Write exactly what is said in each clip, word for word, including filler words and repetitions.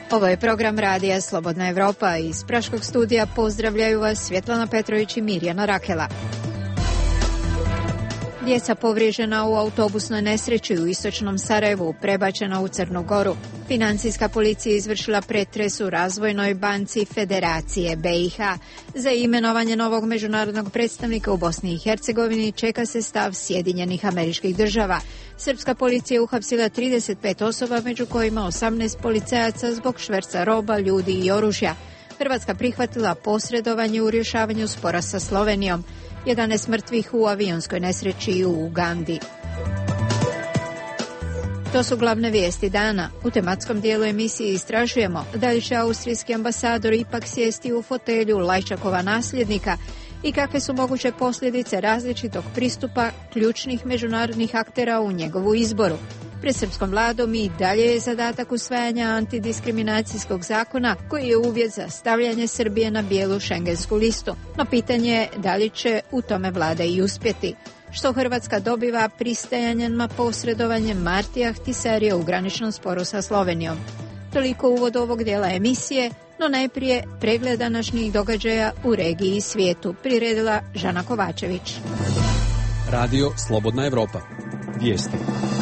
Ovo je program radija Slobodna Evropa. Iz Praškog studija pozdravljaju vas Svjetlana Petrović i Mirjana Rakela. Djeca povrijeđena u autobusnoj nesreći u istočnom Sarajevu prebačena u Crnu Goru. Financijska policija izvršila pretres u Razvojnoj banci Federacije B i H. Za imenovanje novog međunarodnog predstavnika u Bosni i Hercegovini čeka se stav Sjedinjenih Američkih Država. Srpska policija uhapsila trideset pet osoba, među kojima osamnaest policajaca zbog šverca roba, ljudi i oružja. Hrvatska prihvatila posredovanje u rješavanju spora sa Slovenijom. jedanaest mrtvih u avionskoj nesreći u Ugandi. To su glavne vijesti dana. U tematskom dijelu emisije istražujemo da li će austrijski ambasador ipak sjesti u fotelju Lajčakova nasljednika i kakve su moguće posljedice različitog pristupa ključnih međunarodnih aktera u njegovu izboru. Pred srpskom vladom i dalje je zadatak usvajanja antidiskriminacijskog zakona koji je uvjet za stavljanje Srbije na bijelu šengensku listu. No pitanje je da li će u tome vlada i uspjeti. Što Hrvatska dobiva pristajanjem na posredovanje Martija Ahtisarija u graničnom sporu sa Slovenijom. Toliko uvod ovog dijela emisije, no najprije pregled današnjih događaja u regiji i svijetu, priredila Žana Kovačević. Radio Slobodna Evropa. Vijesti.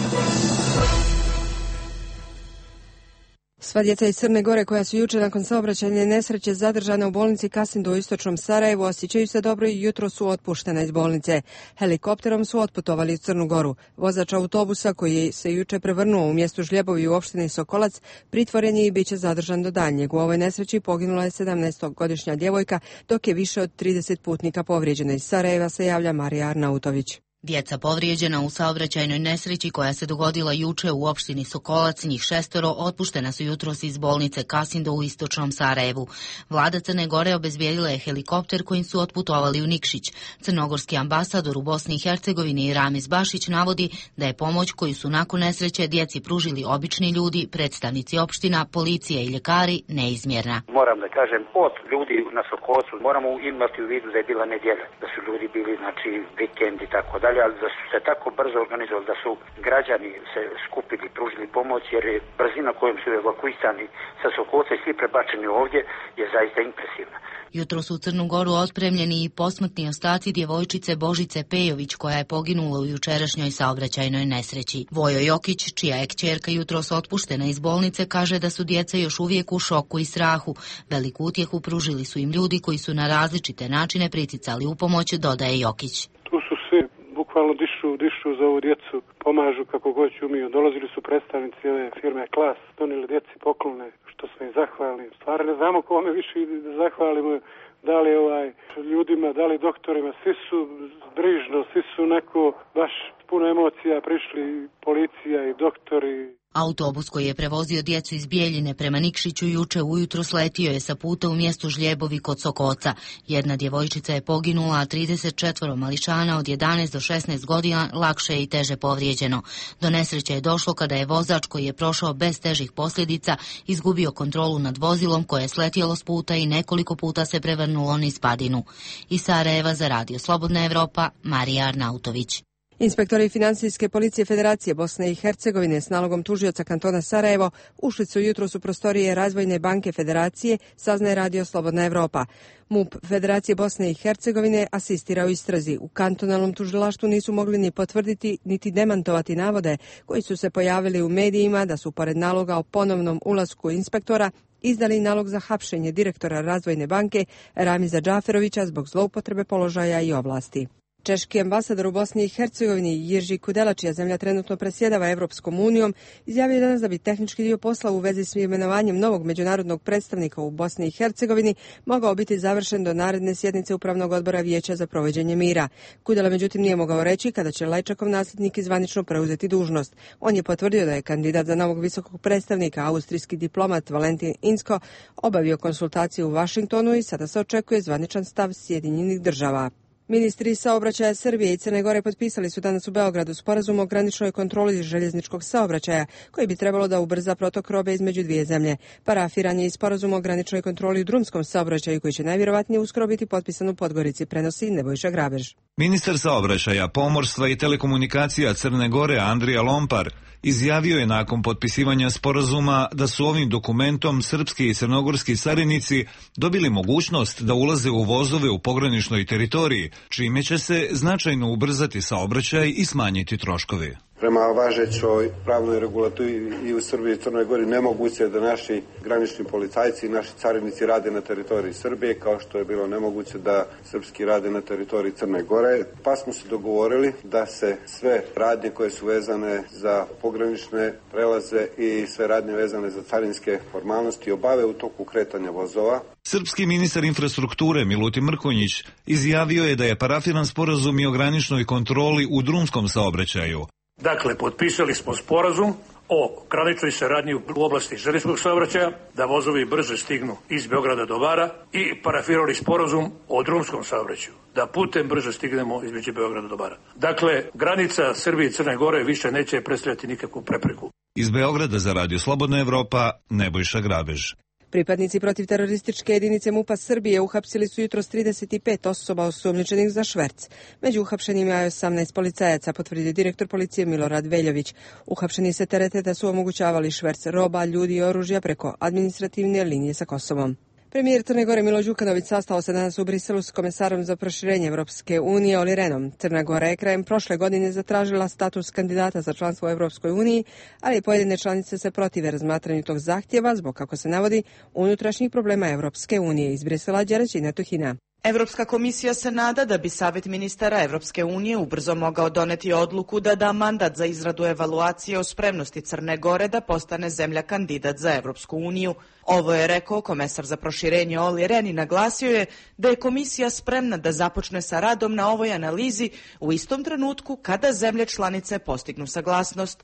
Sva djeca iz Crne Gore koja su jučer nakon saobraćajne nesreće zadržana u bolnici Kasindu u istočnom Sarajevu osjećaju se dobro i jutro su otpuštena iz bolnice. Helikopterom su otputovali u Crnu Goru. Vozač autobusa koji se jučer prevrnuo u mjestu Žljebovi u opštini Sokolac pritvoren je i bit će zadržan do daljnjeg. U ovoj nesreći poginula je sedamnaestogodišnja djevojka, dok je više od trideset putnika povrijeđeno. Iz Sarajeva se javlja Marija Arnautović. Djeca povrijeđena u saobraćajnoj nesreći koja se dogodila juče u opštini Sokolac, njih šestoro, otpuštena su jutros iz bolnice Kasindo u istočnom Sarajevu. Vlada Crne Gore obezbijedila je helikopter kojim su otputovali u Nikšić. Crnogorski ambasador u Bosni i Hercegovini Ramiz Bašić navodi da je pomoć koju su nakon nesreće djeci pružili obični ljudi, predstavnici opština, policija i ljekari neizmjerna. Moram da kažem, od ljudi na Sokolcu moramo imati u vidu da je bila nedjelja, da su ljudi bili, znači, vikend i tako dalje, ali da su se tako brzo organizovali, da su građani se skupili, pružili pomoć, jer je brzina kojom su evakuisani sa Sokolca i svi prebačeni ovdje je zaista impresivna. Jutro su u Crnu Goru otpremljeni i posmrtni ostaci djevojčice Božice Pejović koja je poginula u jučerašnjoj saobraćajnoj nesreći. Vojo Jokić, čija je kćerka jutros otpuštena iz bolnice, kaže da su djeca još uvijek u šoku i strahu. Veliku utjehu pružili su im ljudi koji su na različite načine priticali u pomoć, dodaje Jokić. Tu su svi bukvalno dišu, dišu za ovu djecu, pomažu kako god umiju. Dolazili su predstavnici ove firme Klas, donijeli djeci poklone, što smo im zahvalni. Stvarno ne znamo kome više da zahvalimo, da li ovaj ljudima, da li doktorima, svi su brižno, svi su neko baš puno emocija prišli, policija i doktori. Autobus koji je prevozio djecu iz Bijeljine prema Nikšiću juče ujutro sletio je sa puta u mjestu Žljebovi kod Sokoca. Jedna djevojčica je poginula, a trideset četiri mališana od jedanaest do šesnaest godina lakše je i teže povrijeđeno. Do nesreće je došlo kada je vozač koji je prošao bez težih posljedica izgubio kontrolu nad vozilom koje je sletjelo s puta i nekoliko puta se prevrnulo niz padinu. Iz Sarajeva za Radio Slobodna Evropa, Marija Arnautović. Inspektori financijske policije Federacije Bosne i Hercegovine s nalogom tužioca kantona Sarajevo ušli su jutros u prostorije Razvojne banke Federacije, saznaje Radio Slobodna Evropa. MUP Federacije Bosne i Hercegovine asistira u istrazi. U kantonalnom tužilaštvu nisu mogli ni potvrditi niti demantovati navode koji su se pojavili u medijima da su pored naloga o ponovnom ulasku inspektora izdali nalog za hapšenje direktora Razvojne banke Ramiza Džaferovića zbog zloupotrebe položaja i ovlasti. Češki ambasador u Bosni i Hercegovini Jirži Kudela, čija zemlja trenutno presjedava Evropskom unijom, izjavio je danas da bi tehnički dio posla u vezi s imenovanjem novog međunarodnog predstavnika u Bosni i Hercegovini mogao biti završen do naredne sjednice Upravnog odbora Vijeća za provođenje mira. Kudela međutim nije mogao reći kada će Lajčakov nasljednik zvanično preuzeti dužnost. On je potvrdio da je kandidat za novog visokog predstavnika, austrijski diplomat Valentin Inzko, obavio konsultacije u Vašingtonu i sada se očekuje zvaničan stav Sjedinjenih Država. Ministri saobraćaja Srbije i Crne Gore potpisali su danas u Beogradu sporazum o graničnoj kontroli željezničkog saobraćaja, koji bi trebalo da ubrza protok robe između dvije zemlje. Parafiran je i sporazum o graničnoj kontroli u drumskom saobraćaju, koji će najvjerovatnije uskoro biti potpisan u Podgorici, prenosi Nebojša Grabež. Ministar saobraćaja, pomorstva i telekomunikacija Crne Gore Andrija Lompar izjavio je nakon potpisivanja sporazuma da su ovim dokumentom srpski i crnogorski carinici dobili mogućnost da ulaze u vozove u pograničnoj teritoriji, čime će se značajno ubrzati saobraćaj i smanjiti troškovi. Prema važećoj pravnoj regulativi i u Srbiji i Crnoj Gori nemoguće je da naši granični policajci i naši carinici rade na teritoriji Srbije, kao što je bilo nemoguće da srpski rade na teritoriji Crne Gore. Pa smo se dogovorili da se sve radnje koje su vezane za pogranične prelaze i sve radnje vezane za carinske formalnosti obave u toku kretanja vozova. Srpski ministar infrastrukture Milutin Mrkonjić izjavio je da je parafiran sporazum i o graničnoj kontroli u drumskom saobraćaju. Dakle, potpisali smo sporazum o graničnoj saradnji u oblasti željezničkog saobraćaja, da vozovi brže stignu iz Beograda do Bara, i parafirali sporazum o drumskom saobraćaju, da putem brže stignemo između Beograda do Bara. Dakle, granica Srbije i Crne Gore više neće predstavljati nikakvu prepreku. Iz Beograda za Radio Slobodna Evropa, Nebojša Grabež. Pripadnici protivterorističke jedinice MUP-a Srbije uhapsili su jutros trideset pet osoba osumnjičenih za šverc. Među uhapšenima je osamnaest policajaca, potvrdio direktor policije Milorad Veljović. Uhapšeni se terete da su omogućavali šverc roba, ljudi i oružja preko administrativne linije sa Kosovom. Premijer Crne Gore Milo Đukanović sastao se danas u Briselu s komesarom za proširenje Evropske unije Olli Rehnom. Crna Gora je krajem prošle godine zatražila status kandidata za članstvo u Evropskoj uniji, ali pojedine članice se protive razmatranju tog zahtjeva zbog, kako se navodi, unutrašnjih problema Evropske unije. Iz Brisela Đeraćina Tuhina. Evropska komisija se nada da bi Savet ministara Evropske unije ubrzo mogao doneti odluku da da mandat za izradu evaluacije o spremnosti Crne Gore da postane zemlja kandidat za Evropsku uniju. Ovo je rekao komesar za proširenje Olli Rehn i naglasio je da je komisija spremna da započne sa radom na ovoj analizi u istom trenutku kada zemlje članice postignu saglasnost.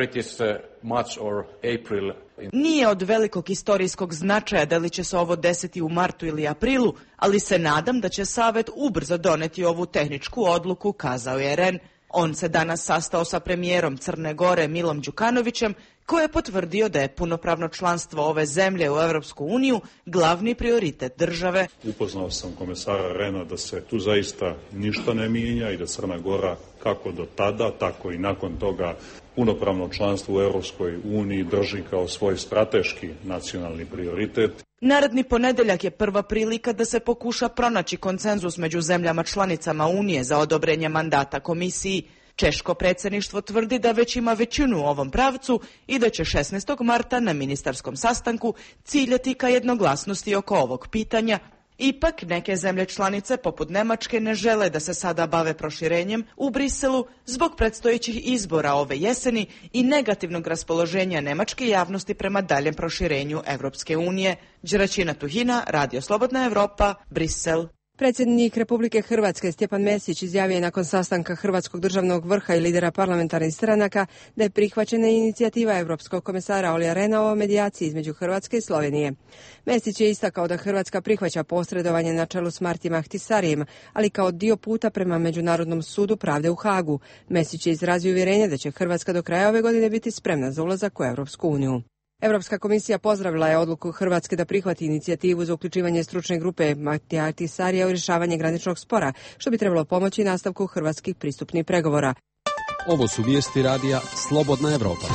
Nije od velikog istorijskog značaja da li će se ovo desiti u martu ili aprilu, ali se nadam da će Savet ubrzo doneti ovu tehničku odluku, kazao je Rehn. On se danas sastao sa premijerom Crne Gore Milom Đukanovićem, koji je potvrdio da je punopravno članstvo ove zemlje u Evropsku uniju glavni prioritet države. Upoznao sam komesara Rehna da se tu zaista ništa ne mijenja i da Crna Gora kako do tada, tako i nakon toga punopravno članstvo u Evropskoj uniji drži kao svoj strateški nacionalni prioritet. Naredni ponedeljak je prva prilika da se pokuša pronaći konsenzus među zemljama članicama Unije za odobrenje mandata komisiji. Češko predsjedništvo tvrdi da već ima većinu u ovom pravcu i da će šesnaestog marta na ministarskom sastanku ciljati ka jednoglasnosti oko ovog pitanja. Ipak, neke zemlje članice, poput Nemačke, ne žele da se sada bave proširenjem u Briselu zbog predstojećih izbora ove jeseni i negativnog raspoloženja nemačke javnosti prema daljem proširenju Evropske unije. Đeraćina Tuhina, Radio Slobodna Evropa, Brisel. Predsjednik Republike Hrvatske Stjepan Mesić izjavio je nakon sastanka Hrvatskog državnog vrha i lidera parlamentarnih stranaka da je prihvaćena inicijativa Europskog komesara Ollija Rehna o medijaciji između Hrvatske i Slovenije. Mesić je istakao da Hrvatska prihvaća posredovanje na čelu s Martijem Ahtisarijem, ali kao dio puta prema Međunarodnom sudu pravde u Hagu. Mesić je izrazio uvjerenje da će Hrvatska do kraja ove godine biti spremna za ulazak u Europsku uniju. Europska komisija pozdravila je odluku Hrvatske da prihvati inicijativu za uključivanje stručne grupe Martija Ahtisarija u rješavanje graničnog spora, što bi trebalo pomoći nastavku hrvatskih pristupnih pregovora. Ovo su vijesti radija Slobodna Evropa.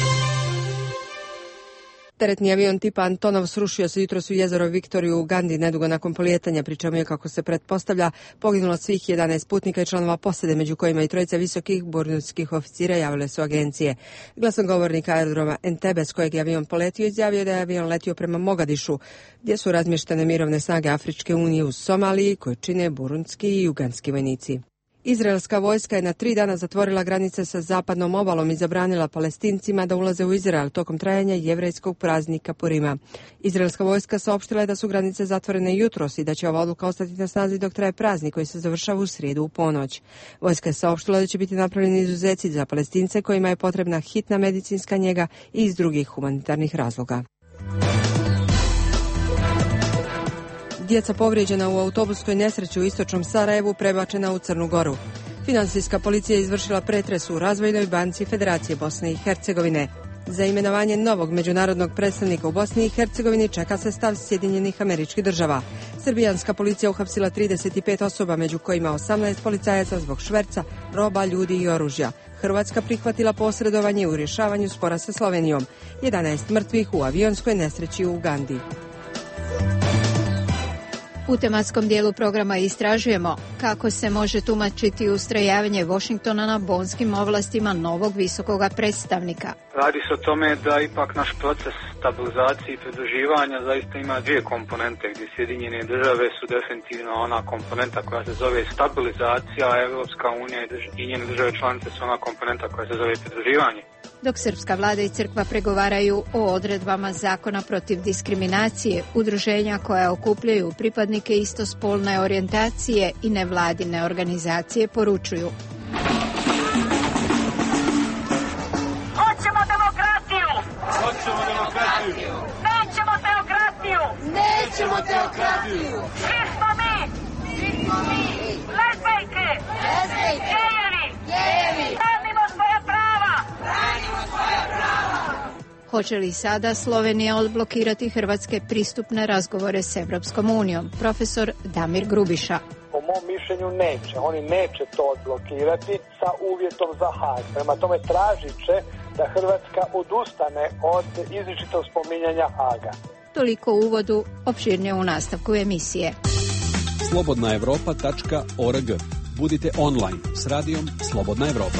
Teretni avion tipa Antonov srušio se jutros u jezero Viktoriju u Ugandi nedugo nakon polijetanja, pri čemu je, kako se pretpostavlja, poginulo svih jedanaest putnika i članova posade, među kojima i trojica visokih burnutskih oficira, javile su agencije. Glasnogovornik aerodroma Entebbe, s kojeg je avion poletio, izjavio da je avion letio prema Mogadišu, gdje su razmještene mirovne snage Afričke unije u Somaliji, koje čine burundski i ugandski vojnici. Izraelska vojska je na tri dana zatvorila granice sa zapadnom obalom i zabranila Palestincima da ulaze u Izrael tokom trajanja jevrejskog praznika Purima. Izraelska vojska saopštila je da su granice zatvorene jutros i da će ova odluka ostati na snazi dok traje praznik koji se završava u srijedu u ponoć. Vojska je saopštila da će biti napravljeni izuzeci za Palestince kojima je potrebna hitna medicinska njega i iz drugih humanitarnih razloga. Djeca povrijeđena u autobuskoj nesreći u istočnom Sarajevu prebačena u Crnu Goru. Finansijska policija je izvršila pretres u Razvojnoj banci Federacije Bosne i Hercegovine. Za imenovanje novog međunarodnog predstavnika u Bosni i Hercegovini čeka se stav Sjedinjenih Američkih Država. Srbijanska policija uhapsila trideset pet osoba, među kojima osamnaest policajaca zbog šverca, roba, ljudi i oružja. Hrvatska prihvatila posredovanje u rješavanju spora sa Slovenijom. jedanaest mrtvih u avionskoj nesreći u Ugandi. U tematskom dijelu programa istražujemo kako se može tumačiti ustrajavanje Washingtona na bonskim ovlastima novog visokog predstavnika. Radi se o tome da ipak naš proces stabilizacije i pridruživanja zaista ima dvije komponente, gdje Sjedinjene države su definitivno ona komponenta koja se zove stabilizacija, a Evropska unija i njene države članice su ona komponenta koja se zove pridruživanje. Dok srpska vlada i crkva pregovaraju o odredbama zakona protiv diskriminacije, udruženja koja okupljaju pripadnike istospolne orijentacije i nevladine organizacije poručuju: Hoćemo demokratiju! Hoćemo demokratiju! Nećemo teokratiju! Nećemo teokratiju! Svi smo mi! Svi smo mi! Lezbejke! Lezbejke! Gejevi! Gejevi! Branimo svoja prava! Branimo svoja prava! Hoće li sada Slovenija odblokirati hrvatske pristupne razgovore s Evropskom unijom? Profesor Damir Grubiša. Po mom mišljenju neće. Oni neće to odblokirati sa uvjetom za Hag. Prema tome tražit će da Hrvatska odustane od izričitog spominjanja Haga. Toliko u uvodu, opširnije u nastavku emisije. slobodna evropa tačka org. Budite online s radijom Slobodna Evropa.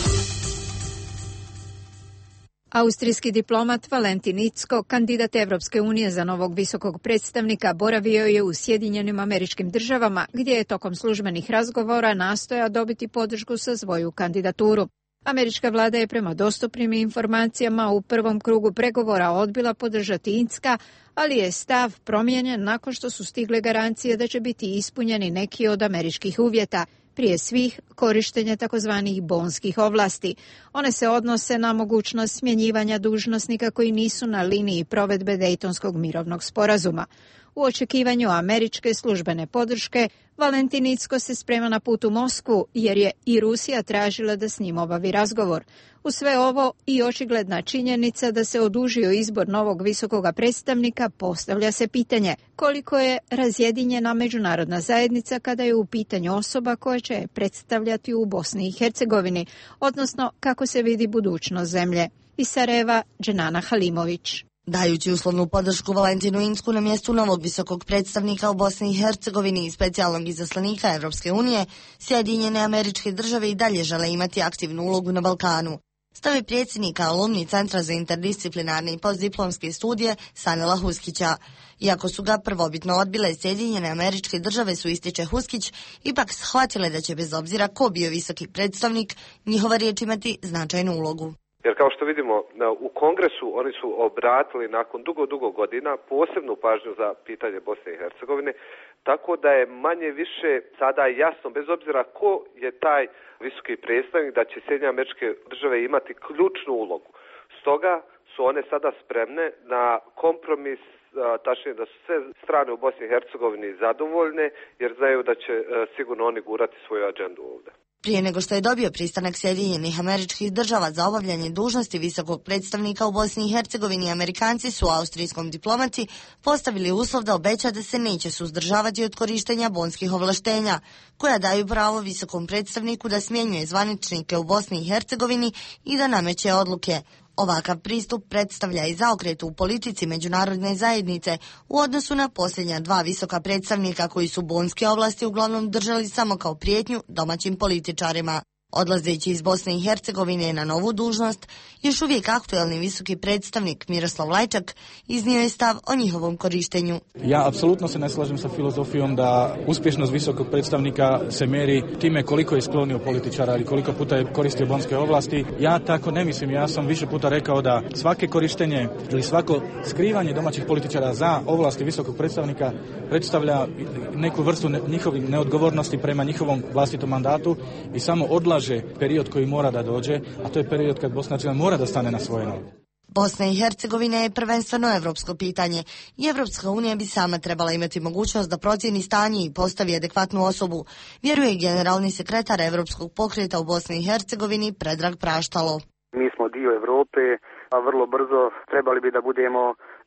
Austrijski diplomat Valentin Incko, kandidat Evropske unije za novog visokog predstavnika, boravio je u Sjedinjenim Američkim Državama, gdje je tokom službenih razgovora nastojao dobiti podršku za svoju kandidaturu. Američka vlada je prema dostupnim informacijama u prvom krugu pregovora odbila podržati Incka, ali je stav promijenjen nakon što su stigle garancije da će biti ispunjeni neki od američkih uvjeta, prije svih korištenje takozvanih bonskih ovlasti. One se odnose na mogućnost smjenjivanja dužnosnika koji nisu na liniji provedbe Dejtonskog mirovnog sporazuma. U očekivanju američke službene podrške, Valentin Incko se sprema na put u Moskvu jer je i Rusija tražila da s njim obavi razgovor. U sve ovo i očigledna činjenica da se odužio izbor novog visokoga predstavnika, postavlja se pitanje koliko je razjedinjena međunarodna zajednica kada je u pitanju osoba koja će je predstavljati u Bosni i Hercegovini, odnosno kako se vidi budućnost zemlje. Iz Sarajeva, Dženana Halimović. Dajući uslovnu podršku Valentinu Incku na mjestu novog visokog predstavnika u Bosni i Hercegovini i specijalnog izaslanika Evropske unije, Sjedinjene Američke Države i dalje žele imati aktivnu ulogu na Balkanu. Stav je predsjednika alumni Centra za interdisciplinarne i postdiplomske studije Sanela Huskića. Iako su ga prvobitno odbile, Sjedinjene Američke Države su, ističe Huskić, ipak shvatile da će bez obzira ko bio visoki predstavnik, njihova riječ imati značajnu ulogu. Jer kao što vidimo, u Kongresu oni su obratili nakon dugo, dugo godina posebnu pažnju za pitanje Bosne i Hercegovine, tako da je manje više sada jasno, bez obzira ko je taj visoki predstavnik, da će Sjedinjene Američke Države imati ključnu ulogu. Stoga su one sada spremne na kompromis, tačnije da su sve strane u Bosni i Hercegovini zadovoljne, jer znaju da će sigurno oni gurati svoju agendu ovdje. Prije nego što je dobio pristanak Sjedinjenih Američkih Država za obavljanje dužnosti visokog predstavnika u Bosni i Hercegovini, Amerikanci su austrijskom diplomati postavili uslov da obeća da se neće suzdržavati od korištenja bonskih ovlaštenja, koja daju pravo visokom predstavniku da smjenjuje zvaničnike u Bosni i Hercegovini i da nameće odluke. Ovakav pristup predstavlja i zaokret u politici međunarodne zajednice u odnosu na posljednja dva visoka predstavnika koji su bonske ovlasti uglavnom držali samo kao prijetnju domaćim političarima. Odlazeći iz Bosne i Hercegovine na novu dužnost, još uvijek aktuelni visoki predstavnik Miroslav Lajčak iznio je stav o njihovom korištenju. Ja apsolutno se ne slažem sa filozofijom da uspješnost visokog predstavnika se meri time koliko je sklonio političara ili koliko puta je koristio bonske ovlasti. Ja tako ne mislim, ja sam više puta rekao da svake korištenje ili svako skrivanje domaćih političara za ovlasti visokog predstavnika predstavlja neku vrstu njihove neodgovornosti prema njihovom vlastitom mandatu i samo odlaže period koji mora da dođe, a to je period kad Bosna mora da stane na svoje noge. Bosna i Hercegovina je prvenstveno evropsko pitanje i Evropska unija bi sama trebala imati mogućnost da procijeni stanje i postavi adekvatnu osobu, vjeruje generalni sekretar Evropskog pokreta u Bosni i Hercegovini Predrag Praštalo. Mi smo dio Evrope, a vrlo brzo trebali bi da budemo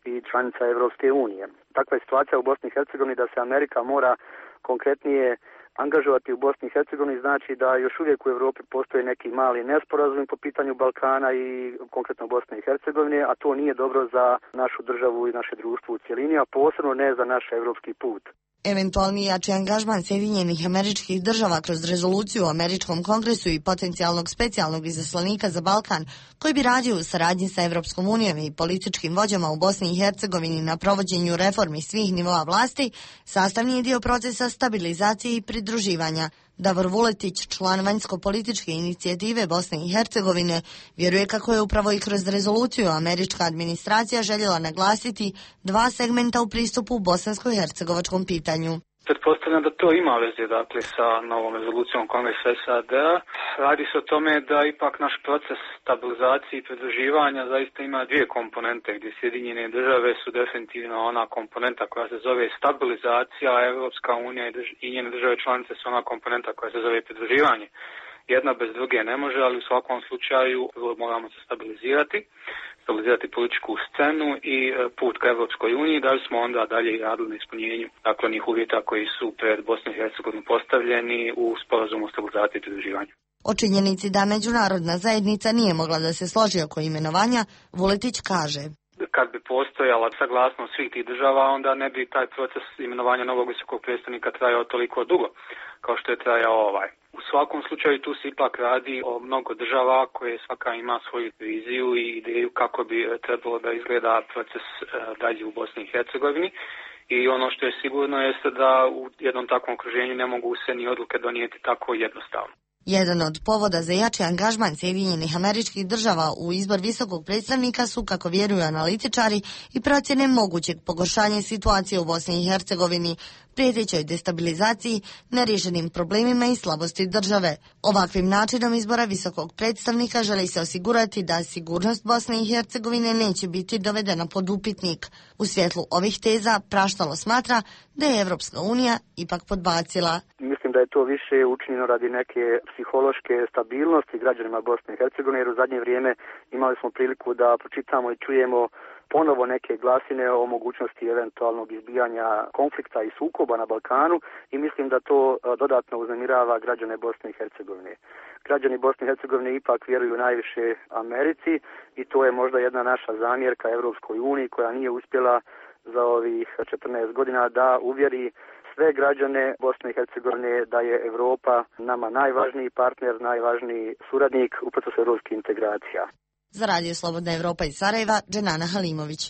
i članica Evropske unije. Takva je situacija u Bosni i Hercegovini da se Amerika mora konkretnije angažovati u Bosni i Hercegovini, znači da još uvijek u Europi postoje neki mali nesporazumi po pitanju Balkana i konkretno Bosne i Hercegovine, a to nije dobro za našu državu i naše društvo u cjelini, a posebno ne za naš evropski put. Eventualni jači angažman Sjedinjenih Američkih Država kroz rezoluciju u Američkom kongresu i potencijalnog specijalnog izaslanika za Balkan, koji bi radio u saradnji sa Evropskom unijom i političkim vođama u Bosni i Hercegovini na provođenju reformi svih nivoa vlasti, sastavni je dio procesa stabilizacije i pridruživanja. Davor Vuletić, član vanjsko-političke inicijative Bosne i Hercegovine, vjeruje kako je upravo i kroz rezoluciju američka administracija željela naglasiti dva segmenta u pristupu bosansko-hercegovačkom pitanju. Pretpostavljam da to ima veze, dakle, sa novom rezolucijom Kongresa S A D-a. Radi se o tome da ipak naš proces stabilizacije i pridruživanja zaista ima dvije komponente, gdje Sjedinjene države su definitivno ona komponenta koja se zove stabilizacija, a Evropska unija i njene države članice su ona komponenta koja se zove pridruživanje. Jedna bez druge ne može, ali u svakom slučaju moramo se stabilizirati, stabilizirati političku scenu i put ka Evropskoj uniji, da smo onda dalje i radili na ispunjenju dakle onih uvjeta koji su pred Bosnom i Hercegovinom postavljeni u sporazumu o stabilizaciji i pridruživanju. O činjenici da međunarodna zajednica nije mogla da se složi oko imenovanja, Vuletić kaže: kad bi postojala saglasnost svih tih država, onda ne bi taj proces imenovanja novog visokog predstavnika trajao toliko dugo kao što je trajao ovaj. U svakom slučaju tu se ipak radi o mnogo država koje svaka ima svoju viziju i ideju kako bi trebalo da izgleda proces dalje u Bosni i Hercegovini. I ono što je sigurno jeste da u jednom takvom okruženju ne mogu se ni odluke donijeti tako jednostavno. Jedan od povoda za jači angažman Sjedinjenih Američkih Država u izbor visokog predstavnika su, kako vjeruju analitičari, i procjene mogućeg pogoršanja situacije u Bosni i Hercegovini, prijetećoj destabilizaciji, neriješenim problemima i slabosti države. Ovakvim načinom izbora visokog predstavnika želi se osigurati da sigurnost Bosne i Hercegovine neće biti dovedena pod upitnik. U svjetlu ovih teza Praštalo smatra da je Evropska unija ipak podbacila. Mislim da je to više učinjeno radi neke psihološke stabilnosti građanima Bosne i Hercegovine, jer u zadnje vrijeme imali smo priliku da pročitamo i čujemo ponovo neke glasine o mogućnosti eventualnog izbijanja konflikta i sukoba na Balkanu i mislim da to dodatno uznemirava građane Bosne i Hercegovine. Građani Bosne i Hercegovine ipak vjeruju najviše Americi i to je možda jedna naša zamjerka Evropskoj uniji koja nije uspjela za ovih četrnaest godina da uvjeri sve građane Bosne i Hercegovine da je Europa nama najvažniji partner, najvažniji suradnik u procesu europskih integracija. Za Radio Slobodna Evropa iz Sarajeva, Dženana Halimović.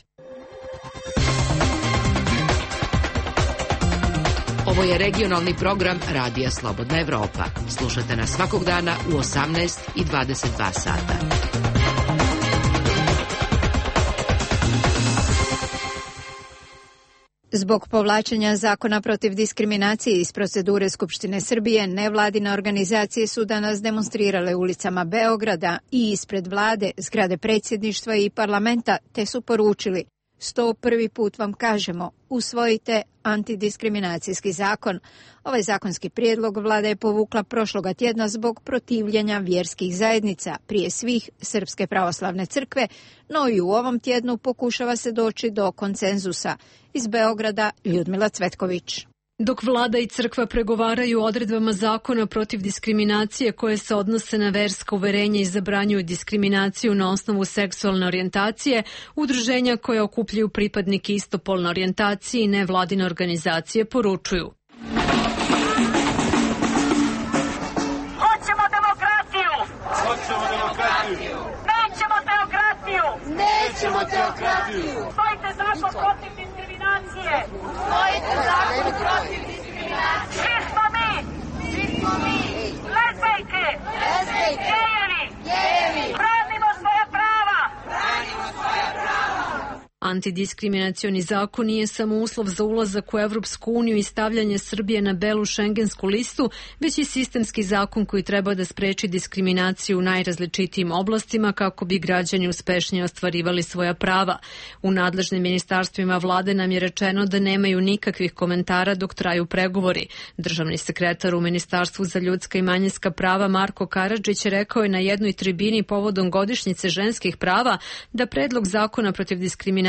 Ovo je regionalni program Radija Slobodna Evropa. Slušajte nas svakog dana u osamnaest i dvadeset dva sata. Zbog povlačenja zakona protiv diskriminacije iz procedure Skupštine Srbije, nevladine organizacije su danas demonstrirale ulicama Beograda i ispred vlade, zgrade predsjedništva i parlamenta, te su poručili: sto prvi put vam kažemo, usvojite antidiskriminacijski zakon. Ovaj zakonski prijedlog vlada je povukla prošloga tjedna zbog protivljenja vjerskih zajednica, prije svih Srpske pravoslavne crkve, no i u ovom tjednu pokušava se doći do konsenzusa. Iz Beograda Ljudmila Cvetković. Dok vlada i crkva pregovaraju o odredbama zakona protiv diskriminacije koje se odnose na verska uverenja i zabranjuju diskriminaciju na osnovu seksualne orijentacije, udruženja koje okupljaju pripadnike istopolne orijentacije i nevladine organizacije poručuju: Hoćemo demokratiju! Hoćemo demokratiju! Nećemo teokratiju! Nećemo teokratiju! Usvojite zakon protiv diskriminacije! Usvojite zakon protiv diskriminacije! Svi smo mi! Svi smo mi! Lezbejke! Lezbejke! Gejevi! Gejevi! Branimo svoja prava! Branimo svoja prava! Antidiskriminacioni zakon nije samo uslov za ulazak u Evropsku uniju i stavljanje Srbije na belu šengensku listu, već i sistemski zakon koji treba da spreči diskriminaciju u najrazličitijim oblastima kako bi građani uspešnije ostvarivali svoja prava. U nadležnim ministarstvima vlade nam je rečeno da nemaju nikakvih komentara dok traju pregovori. Državni sekretar u Ministarstvu za ljudska i manjinska prava Marko Karadžić rekao je na jednoj tribini povodom godišnjice ženskih prava da predlog zakona protiv diskriminacije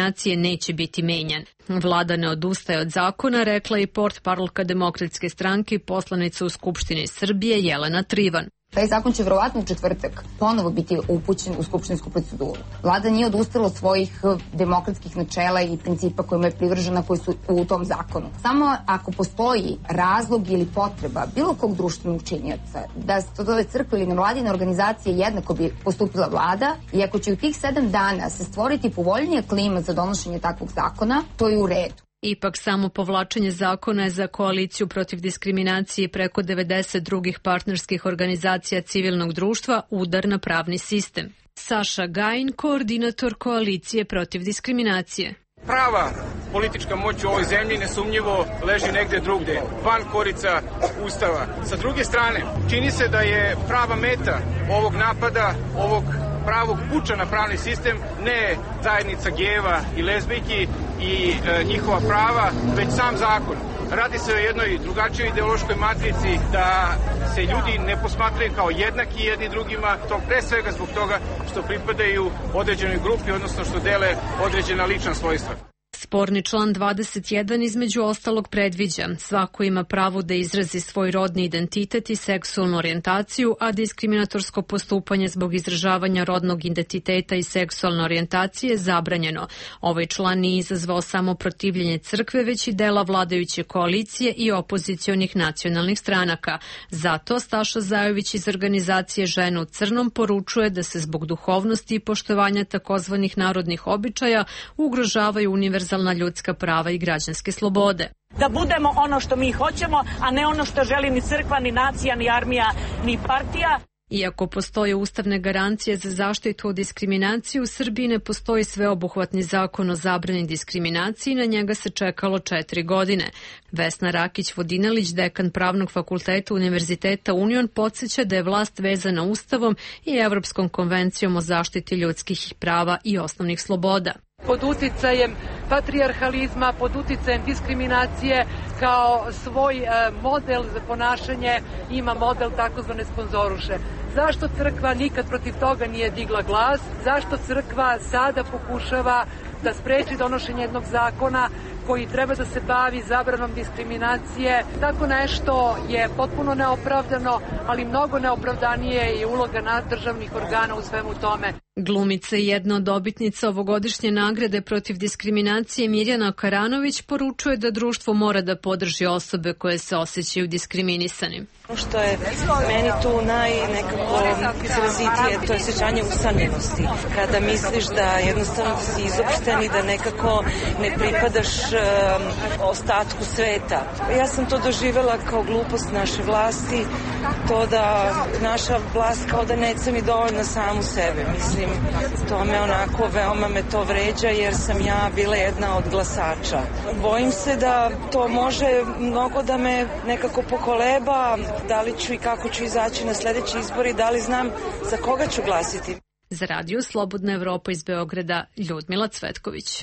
diskriminacije neće biti menjan. Vlada ne odustaje od zakona, rekla je portparolka Demokratske stranke i poslanica u Skupštini Srbije Jelena Trivan. Taj zakon će verovatno u četvrtak ponovo biti upućen u skupštinsku proceduru. Vlada nije odustala od svojih demokratskih načela i principa kojima je privržena, koji su u tom zakonu. Samo ako postoji razlog ili potreba bilo kog društvenog činioca da se to ove crkve ili nevladine organizacije jednako bi postupila vlada, i ako će u tih sedam dana se stvoriti povoljnija klima za donošenje takvog zakona, to je u redu. Ipak samo povlačenje zakona je za koaliciju protiv diskriminacije preko devedeset drugih partnerskih organizacija civilnog društva udar na pravni sistem. Saša Gajin, koordinator koalicije protiv diskriminacije. Prava politička moć u ovoj zemlji nesumnjivo leži negde drugde, van korica Ustava. Sa druge strane, čini se da je prava meta ovog napada, ovog pravog puča na pravni sistem, ne zajednica gejeva i lezbijki i e, njihova prava, već sam zakon. Radi se o jednoj drugačijoj ideološkoj matrici, da se ljudi ne posmatraju kao jednaki jedni drugima, to pre svega zbog toga što pripadaju određenoj grupi, odnosno što dele određena lična svojstva. Sporni član dvadeset jedan između ostalog predviđa: svako ima pravo da izrazi svoj rodni identitet i seksualnu orijentaciju, a diskriminatorsko postupanje zbog izražavanja rodnog identiteta i seksualne orijentacije je zabranjeno. Ovaj član nije izazvao samo protivljenje crkve, već i dela vladajuće koalicije i opozicionih nacionalnih stranaka. Zato Staša Zajović iz organizacije Žene u crnom poručuje da se zbog duhovnosti i poštovanja takozvanih narodnih običaja ugrožavaju univerzalne ljudska prava i građanske slobode. Da budemo ono što mi hoćemo, a ne ono što želi ni crkva, ni nacija, ni armija, ni partija. Iako postoje ustavne garancije za zaštitu od diskriminacije, u Srbiji ne postoji sveobuhvatni zakon o zabrani diskriminacije i na njega se čekalo četiri godine. Vesna Rakić-Vodinelić, dekan Pravnog fakulteta Univerziteta Union, podsjeća da je vlast vezana Ustavom i Evropskom konvencijom o zaštiti ljudskih prava i osnovnih sloboda. Pod uticajem patrijarhalizma, pod uticajem diskriminacije, kao svoj e, model za ponašanje ima model takozvane sponzoruše. Zašto crkva nikad protiv toga nije digla glas? Zašto crkva sada pokušava da spreči donošenje jednog zakona koji treba da se bavi zabranom diskriminacije? Tako nešto je potpuno neopravdano, ali mnogo neopravdanije je uloga državnih organa u svemu tome. Glumica i jedna od dobitnica ovogodišnje nagrade protiv diskriminacije Mirjana Karanović poručuje da društvo mora da podrži osobe koje se osjećaju diskriminisanim. Ono što je meni tu najnekako izrazitije, to je osjećanje usamljenosti. Kada misliš da jednostavno si izopšten i da nekako ne pripadaš um, ostatku sveta. Ja sam to doživjela kao glupost naše vlasti, to da naša vlast kao da ne ceni dovoljno samu sebe. Mislim, to me onako, veoma me to vređa jer sam ja bila jedna od glasača. Bojim se da to može mnogo da me nekako pokoleba, da li ću i kako ću izaći na sljedeći izbor i da li znam za koga ću glasiti. Za radio Slobodna Evropa iz Beograda, Ljudmila Cvetković.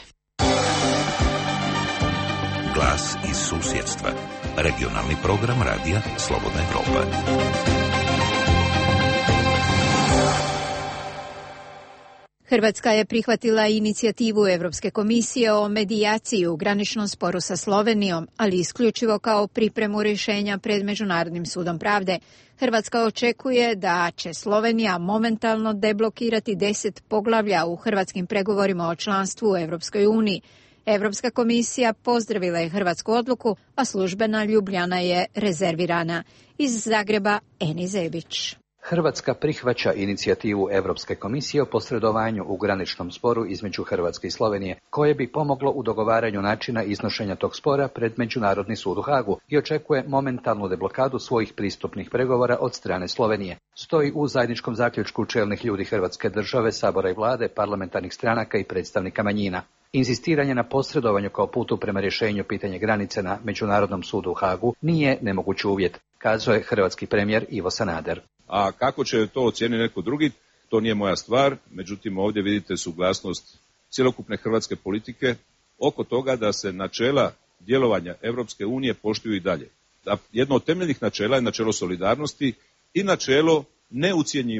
Glas iz susjedstva. Regionalni program radija Slobodna Evropa. Hrvatska je prihvatila inicijativu Evropske komisije o medijaciji u graničnom sporu sa Slovenijom, ali isključivo kao pripremu rješenja pred Međunarodnim sudom pravde. Hrvatska očekuje da će Slovenija momentalno deblokirati deset poglavlja u hrvatskim pregovorima o članstvu u Evropskoj uniji. Evropska komisija pozdravila je hrvatsku odluku, a službena Ljubljana je rezervirana. Iz Zagreba, Eni Zebić. Hrvatska prihvaća inicijativu Evropske komisije o posredovanju u graničnom sporu između Hrvatske i Slovenije, koje bi pomoglo u dogovaranju načina iznošenja tog spora pred Međunarodni sud u Hagu i očekuje momentalnu deblokadu svojih pristupnih pregovora od strane Slovenije. Stoji u zajedničkom zaključku čelnih ljudi Hrvatske države, Sabora i vlade, parlamentarnih stranaka i predstavnika manjina. Inzistiranje na posredovanju kao putu prema rješenju pitanja granice na Međunarodnom sudu u Hagu nije nemogući uvjet, kazao je hrvatski premijer Ivo Sanader. A kako će to ocijeniti neko drugi, to nije moja stvar, međutim ovdje vidite suglasnost cjelokupne hrvatske politike oko toga da se načela djelovanja Europske unije poštuju i dalje. Da jedno od temeljnih načela je načelo solidarnosti i načelo neucjenjivanja.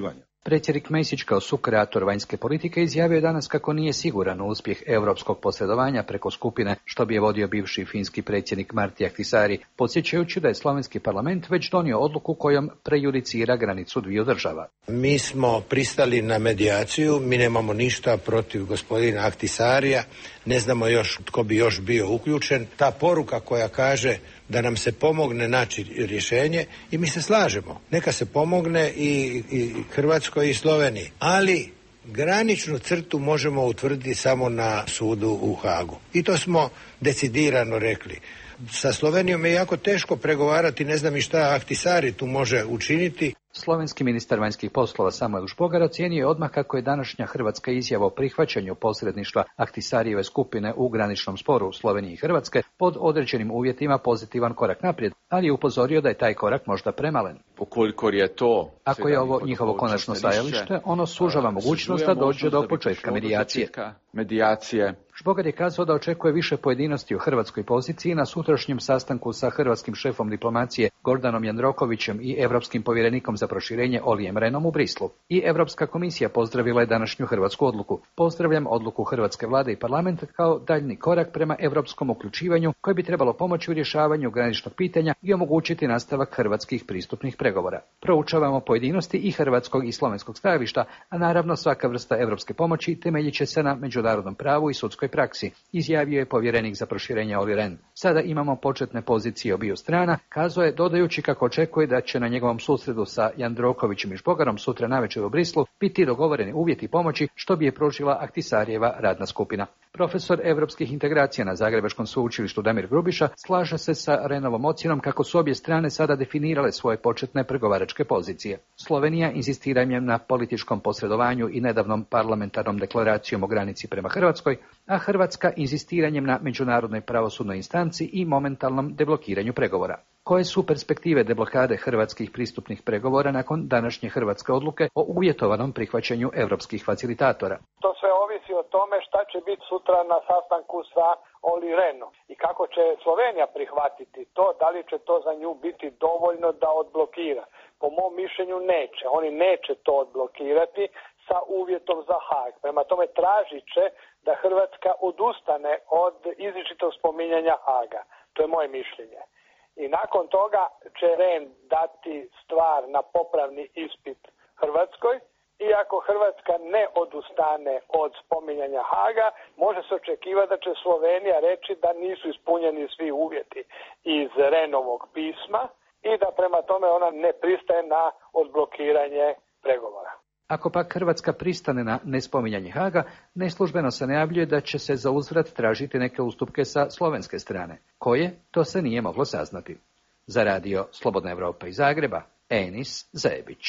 Predsjednik Mesić kao sukreator vanjske politike izjavio je danas kako nije siguran u uspjeh europskog posredovanja preko skupine što bi je vodio bivši finski predsjednik Martti Ahtisaari, podsjećajući da je slovenski parlament već donio odluku kojom prejudicira granicu dviju država. Mi smo pristali na medijaciju, mi nemamo ništa protiv gospodina Ahtisaarija, ne znamo još tko bi još bio uključen. Ta poruka koja kaže da nam se pomogne naći rješenje i mi se slažemo. Neka se pomogne i, i Hrvatskoj i Sloveniji. Ali graničnu crtu možemo utvrditi samo na sudu u Hagu. I to smo decidirano rekli. Sa Slovenijom je jako teško pregovarati, ne znam i šta Ahtisaari tu može učiniti. Slovenski ministar vanjskih poslova Samuel Špogar ocijenio je odmah kako je današnja hrvatska izjava o prihvaćanju posredništva Ahtisaarijeve skupine u graničnom sporu Slovenije i Hrvatske pod određenim uvjetima pozitivan korak naprijed, ali je upozorio da je taj korak možda premalen. Ukoliko je to... Ako je ovo njihovo konačno stajalište, ono sužava mogućnost da dođe do početka medijacije. medijacije. Špogar je kazao da očekuje više pojedinosti u hrvatskoj poziciji na sutrašnjem sastanku sa hrvatskim šefom diplomacije Gordanom Jandrokovićem i europskim povjerenikom za proširenje Olijem Rehnom u Brislu. I Europska komisija pozdravila je današnju hrvatsku odluku. Pozdravljam odluku hrvatske vlade i parlamenta kao daljni korak prema europskom uključivanju koje bi trebalo pomoći u rješavanju graničnog pitanja i omogućiti nastavak hrvatskih pristupnih pregovora. Proučavamo pojedinosti i hrvatskog i slovenskog stajališta, a naravno svaka vrsta europske pomoći temeljit će se na međunarodnom pravu i sudskoj praksi, izjavio je povjerenik za proširenje Olli Rehn. Sada imamo početne pozicije obiju strana, kazao je dodajući kako očekuje da će na njegovom susredu sa Jandrokovićem i Špogarom sutra navečer u Brislu biti dogovoreni uvjeti pomoći što bi je pružila Ahtisaarijeva radna skupina. Profesor europskih integracija na Zagrebačkom sveučilištu Damir Grubiša slaže se sa Rehnovom ocjenom kako su obje strane sada definirale svoje početne pregovaračke pozicije. Slovenija inzistiranjem na političkom posredovanju i nedavnom parlamentarnom deklaracijom o granici prema Hrvatskoj, a Hrvatska inzistiranjem na međunarodnoj pravosudnoj instanci i momentalnom deblokiranju pregovora. Koje su perspektive deblokade hrvatskih pristupnih pregovora nakon današnje hrvatske odluke o uvjetovanom prihvaćanju europskih facilitatora? To sve ovisi o tome šta će biti sutra na sastanku sa Olli Rehnom i kako će Slovenija prihvatiti to, da li će to za nju biti dovoljno da odblokira. Po mom mišljenju neće. Oni neće to odblokirati sa uvjetom za Hag. Prema tome tražit će da Hrvatska odustane od izričitog spominjanja Haga. To je moje mišljenje. I nakon toga će Rehn dati stvar na popravni ispit Hrvatskoj. Iako Hrvatska ne odustane od spominjanja Haga, može se očekivati da će Slovenija reći da nisu ispunjeni svi uvjeti iz Rehnovog pisma i da prema tome ona ne pristaje na odblokiranje pregovora. Ako pak Hrvatska pristane na nespominjanje Haga, neslužbeno se najavljuje da će se za uzvrat tražiti neke ustupke sa slovenske strane. Koje? To se nije moglo saznati. Za radio Slobodna Evropa iz Zagreba, Enis Zebić.